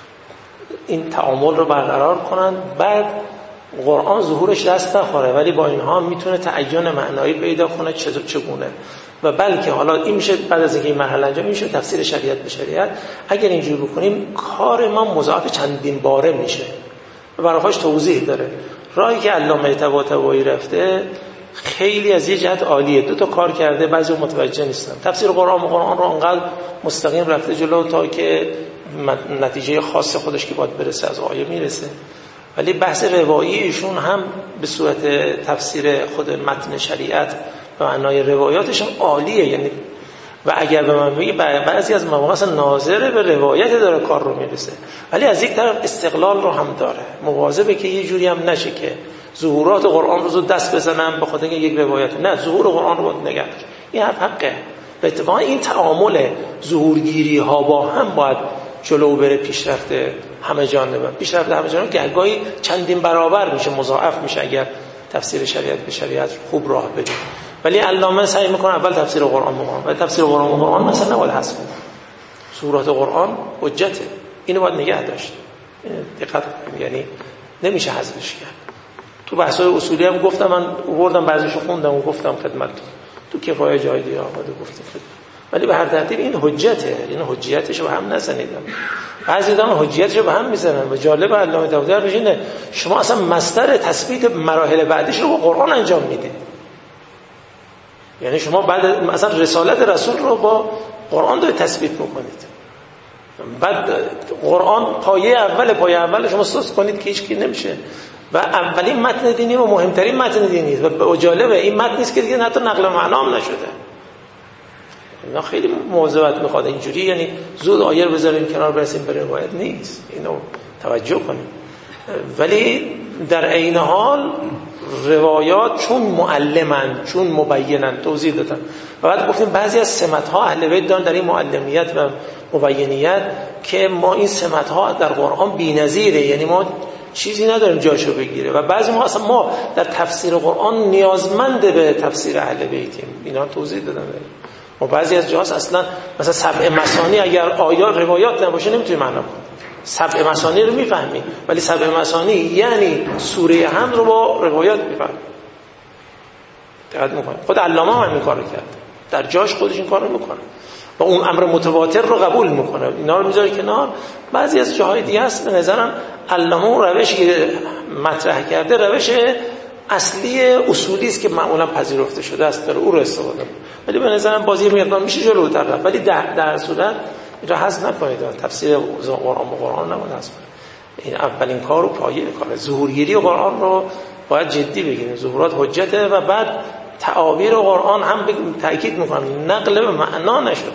این تعامل رو برقرار کنن. بعد قرآن ظهورش دست نخوره ولی با اینها هم میتونه تعین معنایی پیدا کنه چطور چگونه، و بلکه حالا این میشه بعد از اینکه این مرحله انجام میشه تفسیر شریعت به شریعت. اگر اینجوری بکنیم کار ما مضاعف چندین باره میشه. برایش توضیح داره. راهی که علامه طباطبایی رفته خیلی از یه جهت عالیه، دو تا کار کرده، بعضی متوجه نیستن. تفسیر قرآن و قرآن رو انقدر مستقیم رفته جلو تا که نتیجه خاص خودش که باید برسه از آیه میرسه، ولی بحث روایی ایشون هم به صورت تفسیر خود متن شریعت به معنای روایاتش هم عالیه. یعنی و اگر به من بگی بعضی از مواقع اصلا ناظر به روایت داره کار رو میرسه، ولی از یک طرف استقلال رو هم داره، مواظبه که یه جوری هم نشه که ظهورات قرآن رو دست بزنم به خاطر اینکه یک روایت، نه، ظهور قرآن رو باید نگه. این هم حقه. به اتفاق این تعامل ظهورگیری ها با هم باید جلو بره، پیشرفت همه جانبه. پیشرفت همه جانبه گاهی چندین برابر میشه، مضاعف میشه اگر تفسیر شریعت به شریعت خوب راه بده. ولی علامه سعی میکنه اول تفسیر قرآن بکنه و تفسیر قرآن و قرآن مثلا نباید حذف کنه. سورات قرآن حجته، اینو باید نگه داشت. دقت کنید، یعنی نمیشه حذفش کرد. تو بحث‌های اصولی هم گفتم، من آوردم بعضیشو خوندم و گفتم خدمتتون. تو کفایه جای دیگه آمده گفتم خدمت. ولی به هر ترتیب این حجته، این حجیتش رو هم نزنید. بعضی دام حجیتش رو به هم میزنن و جالب علامه داودی اینه شما اصلا مصدر تثبیت مراحل بعدیش رو با قرآن انجام میدید. یعنی شما بعد مثلا رسالت رسول رو با قرآن دارید تثبیت میکنید. بعد قرآن پایه اول پایه اول شما سوس کنید که هیچ کی نمیشه و اولین متن دینی و مهمترین متن دینی و جالبه این متن نیست که دیگه حتی نقل معنی هم نشده. اینا خیلی مواظبت میخواد اینجوری، یعنی زود آیه رو بذاریم کنار برسیم به روایت نیست، اینو توجه کنیم. ولی در عین حال روایات چون معلمن، چون مبینن، توضیح دادن و بعد گفتیم بعضی از سمت‌ها اهل بیت دارن در این معلمیت و مبینیت که ما این سمت‌ها در قرآن بی‌نظیره، یعنی ما چیزی نداریم جاشو بگیره و بعضی ما اصلا ما در تفسیر قرآن نیازمند به تفسیر اهل بیتیم. اینا توضیح دادم. و بعضی از جاها اصلا مثلا سبع مثانی اگر آیات روایات نباشه نمیتونی معنا کنی. سبع مثانی رو میفهمی ولی سبع مثانی یعنی سوره حمد رو با روایات میفهمی. دقت میکنی؟ خود علامه هم این کارو کرد، در جاش خودش این کارو میکنه و اون امر متواتر رو قبول میکنه، اینا رو میذاره کنار. بعضی از جاهای دیگه هست به نظرم علامه اون روشی که مطرح کرده روش اصلی اصولی است که معمولا پذیرفته شده است، داره او رو استفاده کنه. ولی به نظرم بازی مقدار میشه جلوتر رفت، ولی در در صورت اینو حذف نکنید. تفسیر قرآن با قرآن نباید حذف کنید. این اولین کار و پایه کاره. ظهورگیری قرآن رو باید جدی بگیریم. ظهورات حجته و بعد تعابیر قرآن هم تاکید میکنم نقل به معنا نشده.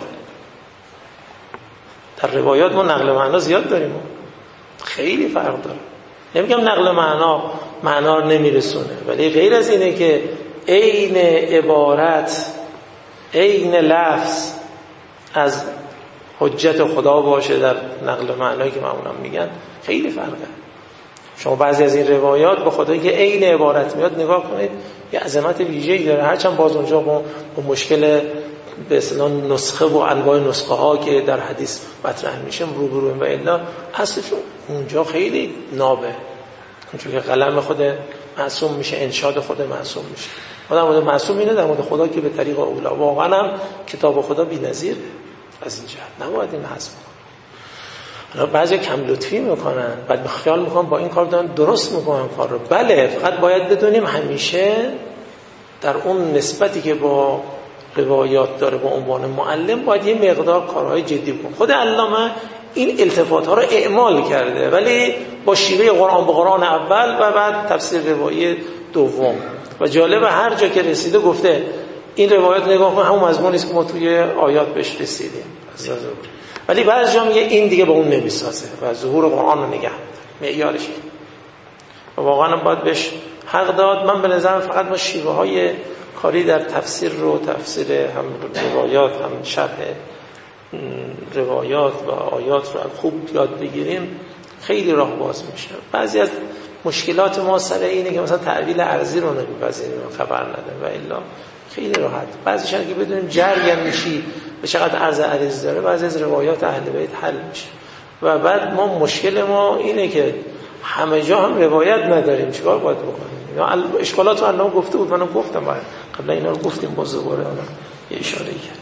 در روایات ما نقل معنا زیاد داریم، خیلی فرق داره. نمیگم نقل معنا معنا رو نمیرسونه، ولی غیر از اینه که عین عبارت عین لفظ از حجت خدا باشه در نقل معنایی که معمولا میگن، خیلی فرقه. شما بعضی از این روایات به خدایی که عین عبارت میاد نگاه کنید یه عظمت ویژه‌ای داره، هرچند باز اونجا با, با مشکل به اصطلاح نسخه و انواع نسخه ها که در حدیث مطرح میشه روبرو و الا اصلشون اونجا خیلی نابه، چون که قلم خود معصوم میشه، انشاد خود معصوم میشه. در مورد معصوم اینه، در مورد خدا که به طریق اولا واقعا هم کتاب خدا بی‌نظیره. از این جهت نباید این حذف کنن. حالا بعضی کم لطفی میکنن، بعد خیال میکنن با این کار دارن درست میکنن کار رو. بله، فقط باید بدونیم همیشه در اون نسبتی که با روایات داره با عنوان معلم باید یه مقدار کارهای جدی کنه. خود علامه این التفات ها رو اعمال کرده، ولی با شیوه قرآن به قرآن اول و بعد تفسیر روایی دوم. و جالبه هر جا که رسیده گفته این روایات نگاه کن همون مضمونی است که ما توی آیات بهش رسیدیم. ولی بعضی جا میگه این دیگه با اون نمیسازه و ظهور قرآن رو نگه معیارش اینه. و واقعا باید بهش حق داد. من به نظرم فقط ما شیوه های کاری در تفسیر رو، تفسیر هم روایات هم شرح روایات و آیات رو خوب یاد بگیریم خیلی راه باز میشه. بعضی از مشکلات ما سر اینه که مثلا تعبیل ارضی رو نمیپذیریم و خبر نداریم و الا خیلی راحت. بعضیش اگه بدونیم جریان میشی به چقدر عرض عریض داره، بعضی از روایات اهل بیت حل میشه. و بعد ما مشکل ما اینه که همه جا هم روایت نداریم، چیکار باید بکنیم؟ اشکالات رو الان گفته بود، منم گفتم باید قبل اینا رو گفتیم، باز دوباره یه اشاره کرد.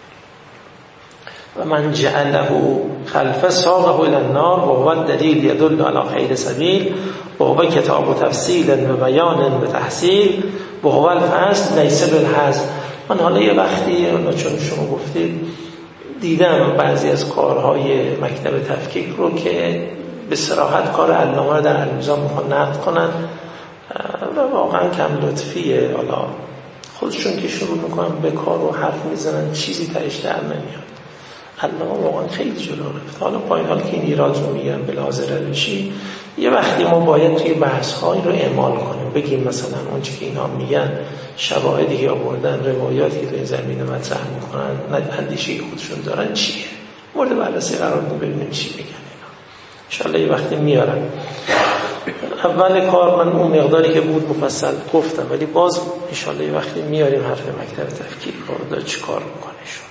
و من جعله خلف ساقه الى النار و هو الدلیل یدل علی خیر سبیل و هو کتاب تفصیل و بیان و تحصیل و هو الفصل لیس بالحذف. من حالا یه وقتی چون شما گفتید دیدم بعضی از کارهای مکتب تفکیک رو که به صراحت کار علامه رو در المیزان میخوان نقد کنن و واقعا کم لطفیه. حالا خودشون که شروع میکنن به کار و حرف میزنن چیزی تهش در نمیاد. علامه واقعا خیلی جلو رفت. حالا با این حال که این ایراد رو میگم به لحاظ روشی، یه وقتی ما باید توی بحث‌های رو اعمال کنیم، بگیم مثلا اون چیزی که اینا میگن شواهدی که آوردن، روایاتی که تو این زمینه مطرح میکنن، اندیشه خودشون دارن چیه، مورد بررسی قرار بدیم ببینیم چی میگن اینا. ان شاء الله یه وقتی میارن. اول کار من اون مقداری که بود مفصل گفتم، ولی باز ان شاءالله یه وقتی میاریم حرف مکتب تفکیک رو چی کار میکنه شون.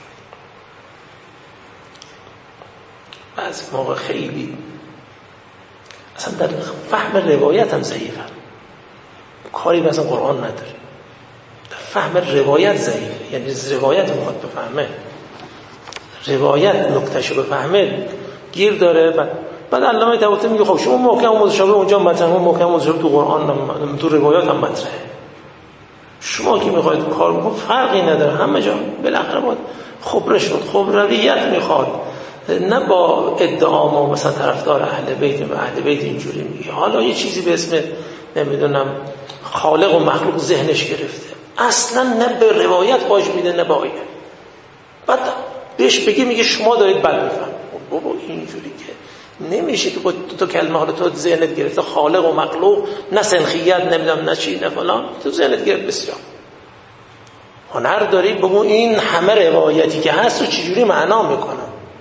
بعضی موقع خیلی اصلا در فهم روایت هم ضعیفه، کاری به اصلا قرآن نداره، در فهم روایت ضعیفه، یعنی روایت میخواد بفهمه، روایت نکتهشو بفهمه گیر داره. بعد بعد علامه طباطبایی میگه خب شما محکم و متشابه اونجا متن، اون محکم و متشابه تو قرآن هم تو روایات هم مطرحه، شما که میخواید کار بکنید فرقی نداره، همه جا بالاخره باید خبره شد، خبرویت میخواد، نه با ادعا ما مثلا طرفدار اهل بیت و اهل بیت اینجوری میگه، حالا یه چیزی به اسم نمیدونم خالق و مخلوق ذهنش گرفته، اصلا نه به روایت باش میده نه به آیه، بعد بهش بگی میگه شما دارید بد میفهمید. بابا اینجوری که نمیشه که با تو کلمه حالا تو ذهنت گرفته خالق و مخلوق، نه سنخیت نمیدونم نه چی نه فلان، تو ذهنت گرفت بسیار هنر داری بگو این همه روایتی که هست رو چجوری معنا میکنن،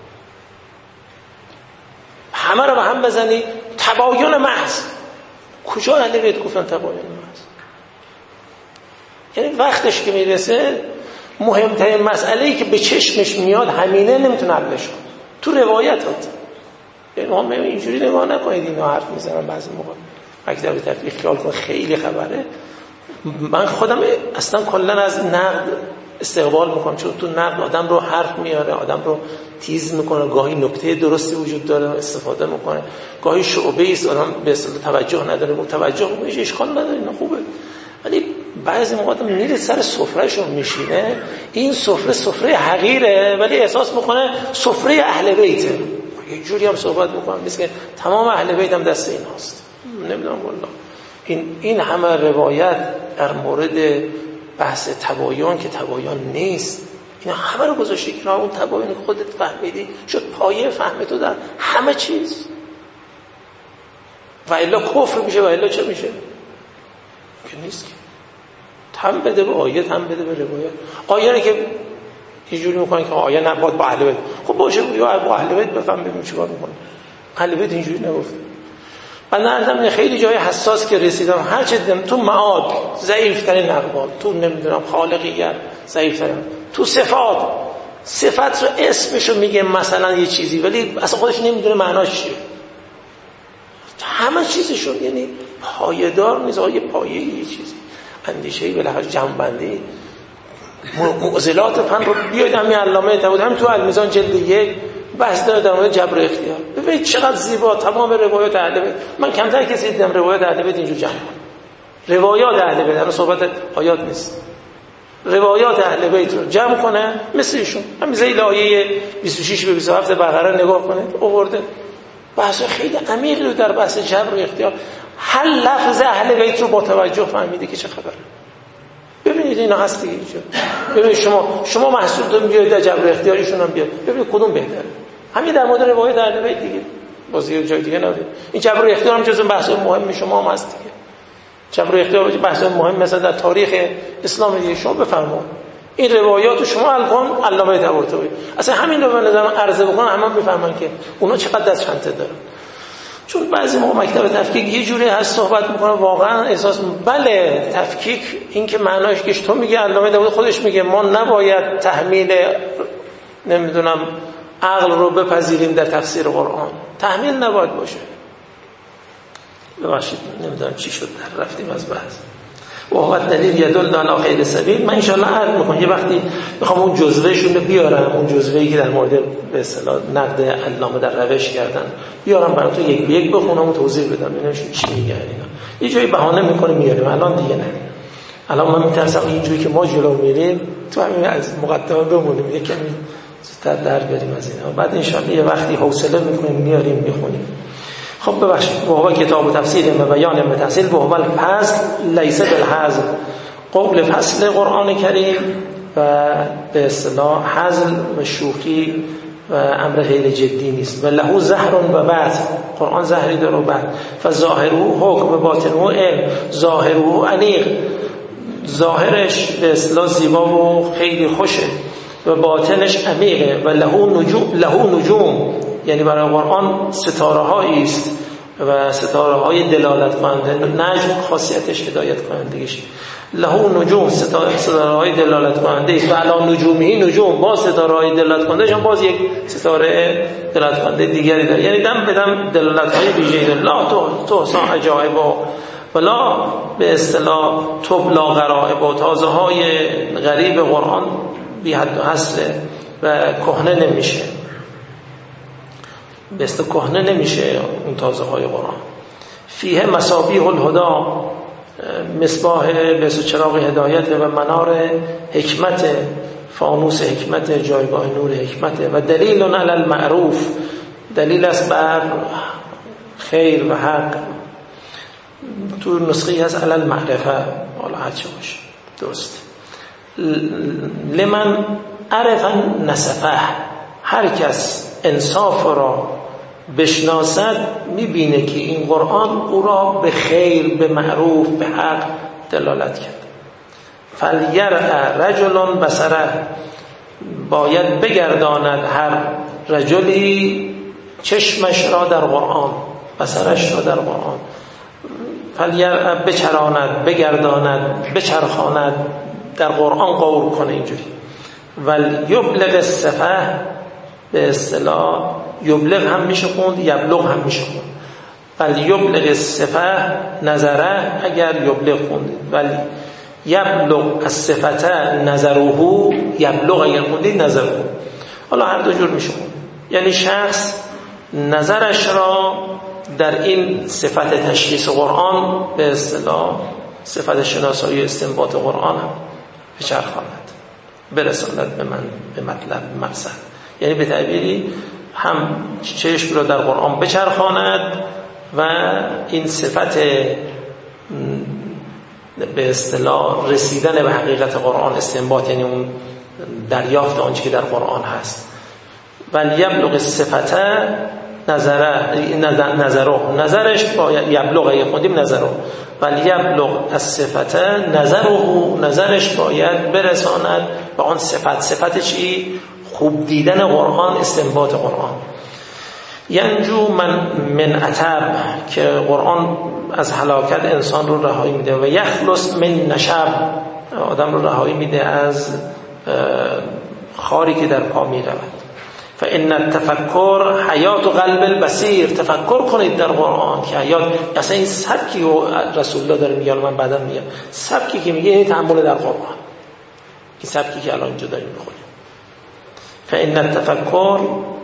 همه رو به هم بزنی تباین محض. کجا اهل بیت گفتن تباین محض؟ یعنی وقتش که میرسه مهمترین مسئله‌ای که به چشمش میاد همینه نمیتونه حلش کنه تو روایتات. یعنی ما اینجوری نگاه نکنید اینا حرف میزنن بعضی موقع مکتب تفکیک خیال کن خیلی خبره. من خودم اصلا کلا از نقد استقبال میکنم، چون تو نقد آدم رو حرف میاره، آدم رو تیز میکنه، گاهی نکته درستی وجود داره استفاده میکنه، گاهی شعبه است آدم به اصطلاح توجه نداره، با توجه میشه اشکال نداره، اینا خوبه. ولی بعضی موقع آدم میره سر سفرهشون میشینه، این سفره سفره حقیره ولی احساس میکنه سفره اهل بیته، یه جوری هم صحبت میکنم نیست که تمام اهل بیت هم دست این هاست. نمیدونم والله این این همه روایت در مورد بحث تباین که تباین نیست، اینا همه رو گذاشتی که اون تباین خودت فهمیدی شد پایه فهم تو در همه چیز، و الا کفر میشه، و الا چه میشه که نیست که هم بده به آیت هم بده به روایت. آیه رو که یه جوری میکنن که آیه نباید با اهل بیت، خب باشه یا با اهل بیت بفهم ببین چیکار میکنه. اهل بیت اینجوری نگفته. من نردم خیلی جای حساس که رسیدم هر چه دیدم تو معاد ضعیف ترین اقوال، تو نمیدونم خالقیت ضعیف ترین، تو صفات صفت رو اسمشو میگه مثلا یه چیزی ولی اصلا خودش نمیدونه معناش چیه، همه چیزشون یعنی پایدار نیست. آیه پایه یه چیزی اندیشه‌ای به لحاظ جمع‌بندی معضلات فن رو بیاید همین علامه طباطبایی هم تو المیزان جلد یک بحث داره در مورد جبر اختیار. ببینید چقدر زیبا تمام روایات اهل بیت. من کمتر کسی دیدم روایات اهل بیت اینجور جمع کنه، روایات اهل بیت، الان صحبت آیات نیست، روایات اهل بیت رو جمع کنه مثل ایشون. همین زیل آیه بیست و شش به بیست و هفت بقره نگاه کنید، آورده بحث خیلی عمیقی رو در بحث جبر و اختیار، هر لفظ اهل بیت رو با توجه فهمیده که چه خبره. ببینید اینا هست دیگه اینجا. ببینید شما شما محصول دارید بیاید در جبر اختیاریشون هم بیاد، ببینید کدوم بهتره. همین در مورد روایت اهل بیت دیگه، بازی جای دیگه نداره. این جبر اختیار هم جزو بحث مهم شما هم هست دیگه. جبر اختیار بحث مهم مثلا در تاریخ اسلام دیگه. شما بفرمایید این روایات شما الان علامه طباطبایی اصلا همین رو به نظر من عرضه بکنن همه میفهمن که اونا چقدر دست چنته دارن. چون بعضی موقع مکتب تفکیک یه جوری هست صحبت میکنه واقعا احساس بله تفکیک این که معناش که تو میگه علامه طباطبایی خودش میگه ما نباید تحمیل نمیدونم عقل رو بپذیریم در تفسیر قرآن، تحمیل نباید باشه. ببخشید نمیدونم چی شد در رفتیم از بحث. واقعا دلیل یدل علی خیر سبیل. من ان شاء الله عرض میکنم یه وقتی میخوام اون جزوهشون رو بیارم، اون جزوه‌ای که در مورد به اصطلاح نقد علامه در روش کردن بیارم براتون یک به یک بخونم و توضیح بدم ببینم چی میگن اینا. یه جایی بهانه میکنه میاریم، الان دیگه نه. الان من میترسم اینجوری که ما جلو میریم تو همین از مقدمه بمونیم، یه کمی زودتر در بریم از اینا، بعد ان شاء الله یه وقتی حوصله میکنیم میاریم میخونیم. خب ببخشید وهو کتاب تفسیر و بیان و تفصیل وهو الفصل لیس بالحزل، قبل فصل قرآن کریم و به اصطلاح حزل و شوخی و امر خیلی جدی نیست. و له زهر و بعد قرآن زهری داره و بعد فظاهره حکم و باطنه علم. ظاهره انیق، ظاهرش به اصطلاح زیبا و خیلی خوشه و باطنش عمیقه. و له نجوم، له نجوم یعنی برای قرآن ستاره هایی است و ستاره های دلالت کننده. نجم خاصیتش هدایت کنندگیش. له نجوم، ستاره های دلالت کننده. و علی نجومه نجوم، باز ستاره های دلالت کننده هم باز یک ستاره دلالت کننده دیگری داره. یعنی دم به دم دلالت های ویژه‌ای داره. لا تو تو سا عجایب ولا به اصطلاح تبلا غرائب و تازه های غریب قرآن بی حد و حصره و کهنه نمیشه، به اصطلاح کهنه نمیشه اون تازه های قرآن. فیه مصابیح الهدا، مصباح به چراغ هدایت و منار حکمت، فانوس حکمت، جایگاه نور حکمت. و دلیل علی المعروف، دلیل است بر خیر و حق. تو نسخه هست علی المعرفه، حالا هر چه باشه درست. لمن عرف نصفه، هر کس انصاف را بشناسد میبینه که این قرآن او را به خیر، به معروف، به حق دلالت کرد. فلیرع رجل بصره، باید بگرداند هر رجلی چشمش را در قرآن، بصرش را در قرآن. فلیرع بچراند، بگرداند، بچرخاند، در قرآن غور کنه اینجوری. ولیبلغ السفه، به اصطلاح یبلغ هم میشه خوند، یبلغ هم میشه خوند. ولی یبلغ السفه نظره، اگر یبلغ خوندید. ولی یبلغ السفته نظره، یبلغ اگر خوندید نظره. حالا هر دو جور میشه خوند. یعنی شخص نظرش را در این صفت تشخیص قرآن، به اصطلاح صفت شناسایی استنباط قرآن هم بچرخاند، برساند به من، به مطلب، مقصد. یعنی به تعبیری هم چشم را در قرآن بچرخاند و این صفت به اصطلاح رسیدن به حقیقت قرآن، استنباط، یعنی اون دریافت آنچه که در قرآن هست. ولی یبلغ الصفت نظره، نظره نظرش باید یبلغ، یه خودیم نظره. ولی یبلغ الصفت نظره، نظرش باید برساند به آن صفت. صفت چی؟ خوب دیدن قرآن، استنباط قرآن. ینجو من من عتب، که قرآن از هلاکت انسان رو رهایی میده. و یخلص من نشب، آدم رو رهایی میده از خاری که در پا میرود. فان التفکر حیات قلب البصیر، تفکر کنید در قرآن که حیات. اصلا این سبکی و رسول الله داره میگه، من بعدا میگم سبکی که میگه تأمل در قرآن، این سبکی که الان اینجا داریم میخونیم. فان التفکر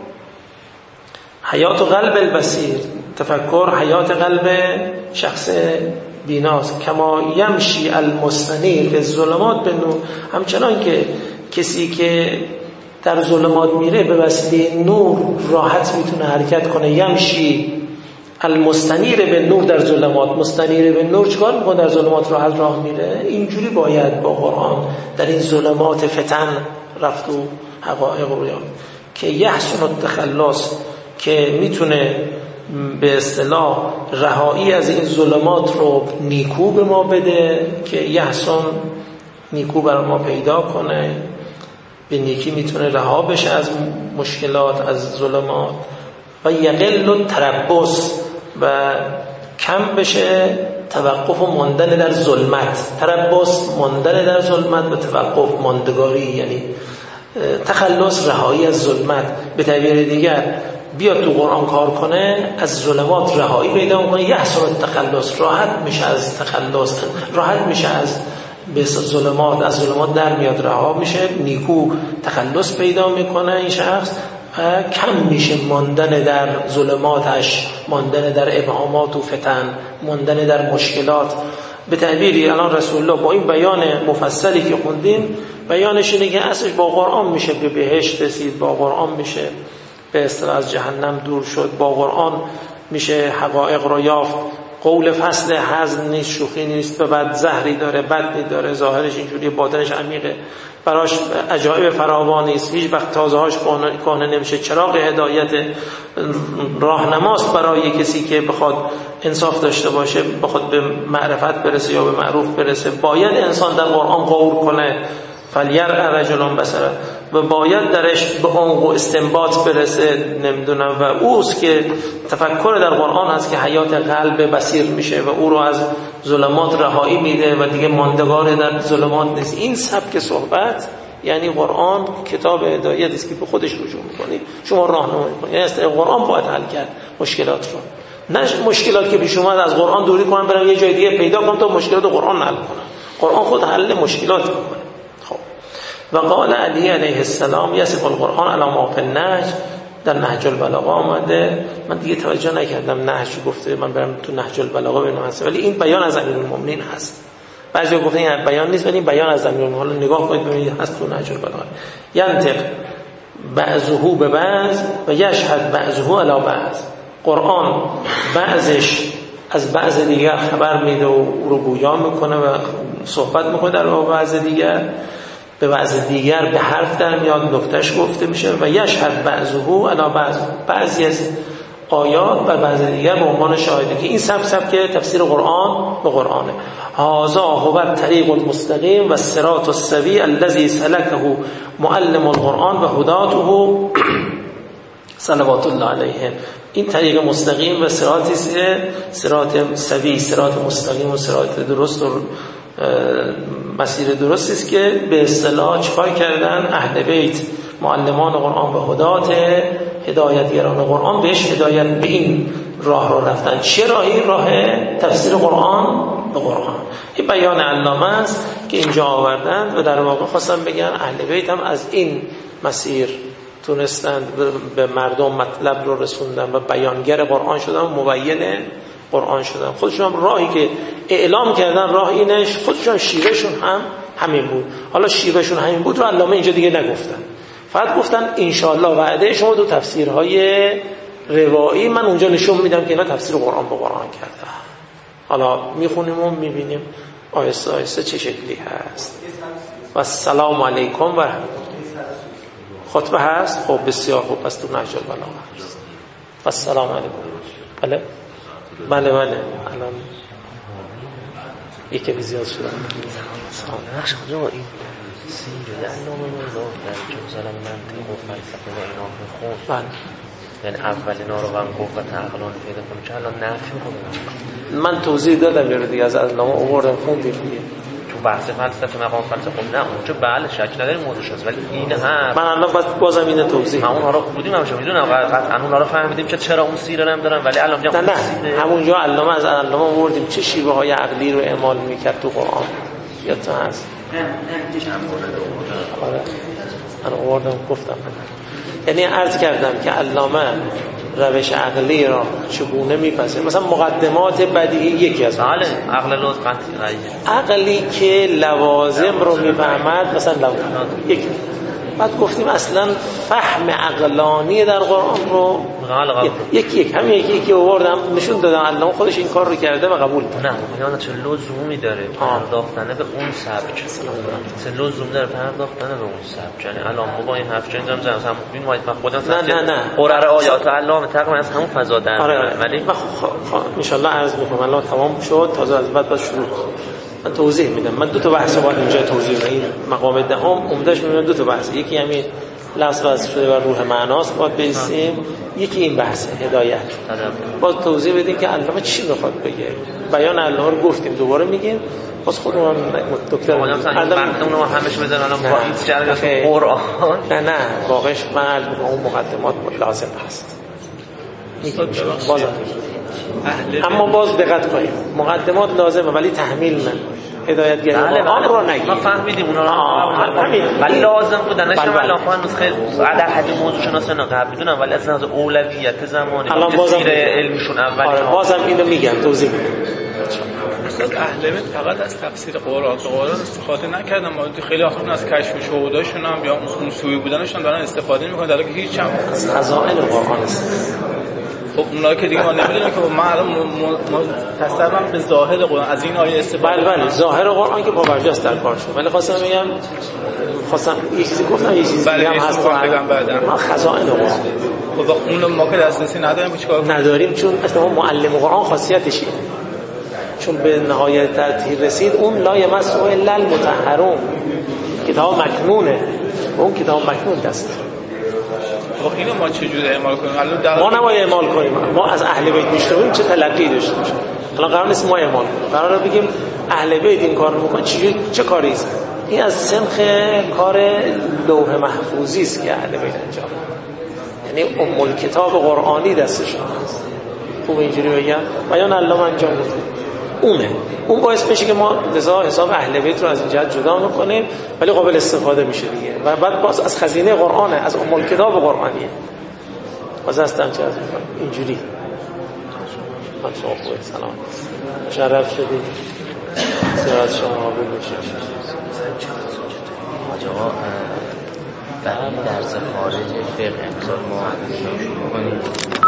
حیات قلب البصیر، تفکر حیات قلب شخص بیناست. کما یمشی المستنیر به ظلمات به نور، همچنان که کسی که در ظلمات میره به وسیله نور راحت میتونه حرکت کنه. یمشی المستنیر به نور در ظلمات، مستنیر به نور چکار میکنه؟ در ظلمات راحت راه میره. اینجوری باید با قرآن در این ظلمات فتن رفت و حقایق رو یاد، که یحسن التخلص، که میتونه به اصطلاح رهایی از این ظلمات رو نیکو به ما بده، که یحسن نیکو بر ما پیدا کنه، به نیکی میتونه رها بشه از مشکلات، از ظلمات. و یقل التربص، و کم بشه توقف و ماندن در ظلمت. تربص ماندن در ظلمت و توقف ماندگاری، یعنی تخلص، رهایی از ظلمت. به تعبیر دیگر بیاد تو قرآن کار کنه، از ظلمات رهایی پیدا کنه. یحسن التخلص، راحت میشه از تخلص، راحت میشه از به ظلمات، از ظلمات در میاد، رها میشه، نیکو تخلص پیدا میکنه این شخص و کم میشه ماندن در ظلماتش، ماندن در ابهامات و فتن، ماندن در مشکلات. به تعبیری الان رسول الله با این بیان مفصلی که خوندیم، بیانش اینه که اصلش با قرآن میشه به بهشت رسید، با قرآن میشه به اصطلاح از جهنم دور شد، با قرآن میشه حقایق رو یافت. قول فصل حزم نیست، شوخی نیست، به بعد زهری داره، بدنی داره، ظاهرش اینجوری، باطنش عمیقه، براش عجایب فراوانی است، هیچ وقت تازه هاش کهنه نمیشه. چراغ هدایت، راهنماست برای کسی که بخواد انصاف داشته باشه، بخواد به معرفت برسه یا به معروف برسه. باید انسان در قرآن غور کنه. فلیرع رجل بصره، و باید درش به عمق و استنباط برسه، نمیدونم، و اوست که تفکر در قرآن هست که حیات قلب بصیر میشه و او رو از ظلمات رهایی میده و دیگه ماندگار در ظلمات نیست. این سبک صحبت یعنی قرآن کتاب هدایت است که به خودش رجوع میکنی، شما راهنمایی میکنی. یعنی از قرآن باید حل کرد مشکلات رو، نه مشکلات که پیش اومد از قرآن دوری کنم برم یه جای دیگه پیدا کنم تا مشکلات قرآن حل کنم. قرآن خود حل مشکلات میکنه. خب و قال علی علیه السلام یصف القرآن علی ما فی النهج، در نهج البلاغه آمده. من دیگه توجه نکردم نهج گفته، من برم تو نهج البلاغه ببینم هست، ولی این بیان از امیرالمومنین هست. بعضی گفتن این بیان نیست ولی این بیان از امیرالمومنین. حالا نگاه کنید ببینید هست تو نهج البلاغه. ینطق بعضه به بعض و یشهد بعضه علی بعض. قرآن بعضش از بعض دیگر خبر میده و او رو گویا میکنه و صحبت میکنه در بعض دیگر، به بعض دیگر به حرف در میاد، نکتهش گفته میشه. و یشهد بعضه علی بعض، بعضی از آیات و بعض دیگر به عنوان شاهده که این سب سب که تفسیر قرآن به قرآنه. هذا هو الطریق المستقیم و الصراط السوی الذی سلکه معلم القرآن و هداته صلوات الله علیهم. این طریق مستقیم و صراطی است، صراط سوی، صراط مستقیم و صراط درست و مسیر درستی است که به اصطلاح چیکار کردن اهل بیت معلمان قرآن و هدات هدایتگران قرآن بهش هدایت به این راه رو رفتن. چه راهی؟ راه تفسیر قرآن به قرآن. این بیان علامه است که اینجا آوردند و در واقع خواستم بگن اهل بیت هم از این مسیر تونستند به مردم مطلب رو رسوندن و بیانگر قرآن شدن و مبین قرآن شدن. خودشون هم راهی که اعلام کردن راه اینش، خودشون شیوهشون هم همین بود. حالا شیوهشون همین بود رو علامه اینجا دیگه نگفتن، فقط گفتن انشاءالله وعده شما تو تفسیرهای روایی من اونجا نشون میدم که اینا تفسیر قرآن به قرآن کرده. حالا میخونیم و میبینیم آیسته آیسته چه شکلی هست. و السلام علیکم و خطبه هست. خب بسیار خوب، پس تو نهج البلاغه هست. و السلام علیکم. بله بله بله الان یکی که زیاد شده. سلام نقش خدا این سیر علامه الله در جزء منطق و فلسفه و اینا میخوند. بله یعنی اول اینا رو هم قوت عقلان پیدا کنه که الان نفی کنه. من توضیح دادم یه رو دیگه از علامه آوردم خوندیم دیگه تو بحث فلسفه مقام فلسفه. خب نه اونجا بله شک نداریم موضوعش هست، ولی این هم من الان باز بازم اینو توضیح ما اونها رو بودیم همش میدونم قطعا اونها رو فهمیدیم که چرا اون سیره هم دارن، ولی الان نه نه همونجا علامه از علامه آوردیم چه شیوه های عقلی رو اعمال میکرد تو قرآن. یادتون هست؟ آره من آوردم گفتم. یعنی عرض کردم که علامه روش عقلی را چگونه میپسه. مثلا مقدمات بدیهی یکی از بله عقل لوز قطعی عقلی که لوازم رو میفهمد، مثلا لوازم یکی. بعد گفتیم اصلا فهم عقلانی در قرآن رو یکی یک همین یکی یکی آوردم نشون دادم علامه خودش این کار رو کرده و قبول کرد. نه میگم چه لزومی داره پرداختن به اون سبک، چه لزوم داره پرداختن به اون سبک. یعنی الان ما با این حرف چنجام زدم مثلا ببین وایت من خودم نه نه نه قرار آیات علامه تقریبا از همون فضا در آره. ولی ان شاء الله عرض میکنم الان تمام شد، تازه از بعد باز شروع من توضیح میدم. من دو تا بحث باید اینجا توضیح بدم. این مقام دهم عمدهش میبینم دو تا بحث، یکی همین لفظ وصف شده بر روح معناست باید بیستیم، یکی این بحث هدایت. باز توضیح بدیم که علامه چی میخواد بگه. بیان علامه رو گفتیم دوباره میگیم، باز خودمون دکتر علامه ما همش بزنن الان با این جریان قرآن. نه نه واقعش من علم اون مقدمات لازم هست. باز اما باز دقت کنید مقدمات لازمه ولی تحمیل نه. هدایتگری قرآن رو نگید. ما فهمیدیم اونا رو همین ولی لازم بودنش هم الان خواهن نسخه در حد موضوع شناسه نقب بدونم، ولی اصلا از اولویت زمانی که سیر علمیشون اولی. آره بازم اینو میگم توضیح میدم. استاد اهل بیت فقط از تفسیر قرآن به قرآن استفاده نکردن، ما خیلی آخرون از کشف شهوداشون هم یا اون سوی بودنشون دارن استفاده میکنن در حالی که هیچ هم از خزائن قرآن است. خب اونایی که دیگه ما نمیدونیم که ما الان تصورم به ظاهر قرآن از این آیه استفاده. بله بله ظاهر قرآن که پابرجاست در کار شد، ولی خواستم بگم خواستم یه چیزی گفتم یه چیزی دیگه هم هست ما خزائن قرآن. خب اون ما که دسترسی نداریم چیکار کنیم؟ نداریم چون اصلا معلم قرآن خاصیتش اینه، چون به نهایت تطهیر رسید اون لا یمسه الا المطهرون، کتاب مکنونه و اون کتاب مکنون دست داره. خب اینو ما چجوری اعمال کنیم؟ الان ما نباید اعمال کنیم. ما از اهل بیت میشنویم چه تلقی داشته باشیم. الان قرار نیست ما اعمال کنیم. قراره بگیم اهل بیت این کارو میکنن، چه چه کاری است؟ این از سنخ کار لوح محفوظی است که اهل بیت انجام میدن. یعنی ام الکتاب قرآنی دستشون هست. خوب اینجوری بگم بیان علامه انجام میده. اونه اون باعث میشه که ما لذا حساب اهل بیت رو از این جهت جدا میکنیم، ولی قابل استفاده میشه دیگه. و بعد باز از خزینه قرآنه، از ام الکتاب قرآنیه. باز هستم چه از میکنم اینجوری. خب سلام شرف شدید. سیارت شما قابل بشه. آقا برای درس خارج فقه امسال ما شروع کنیم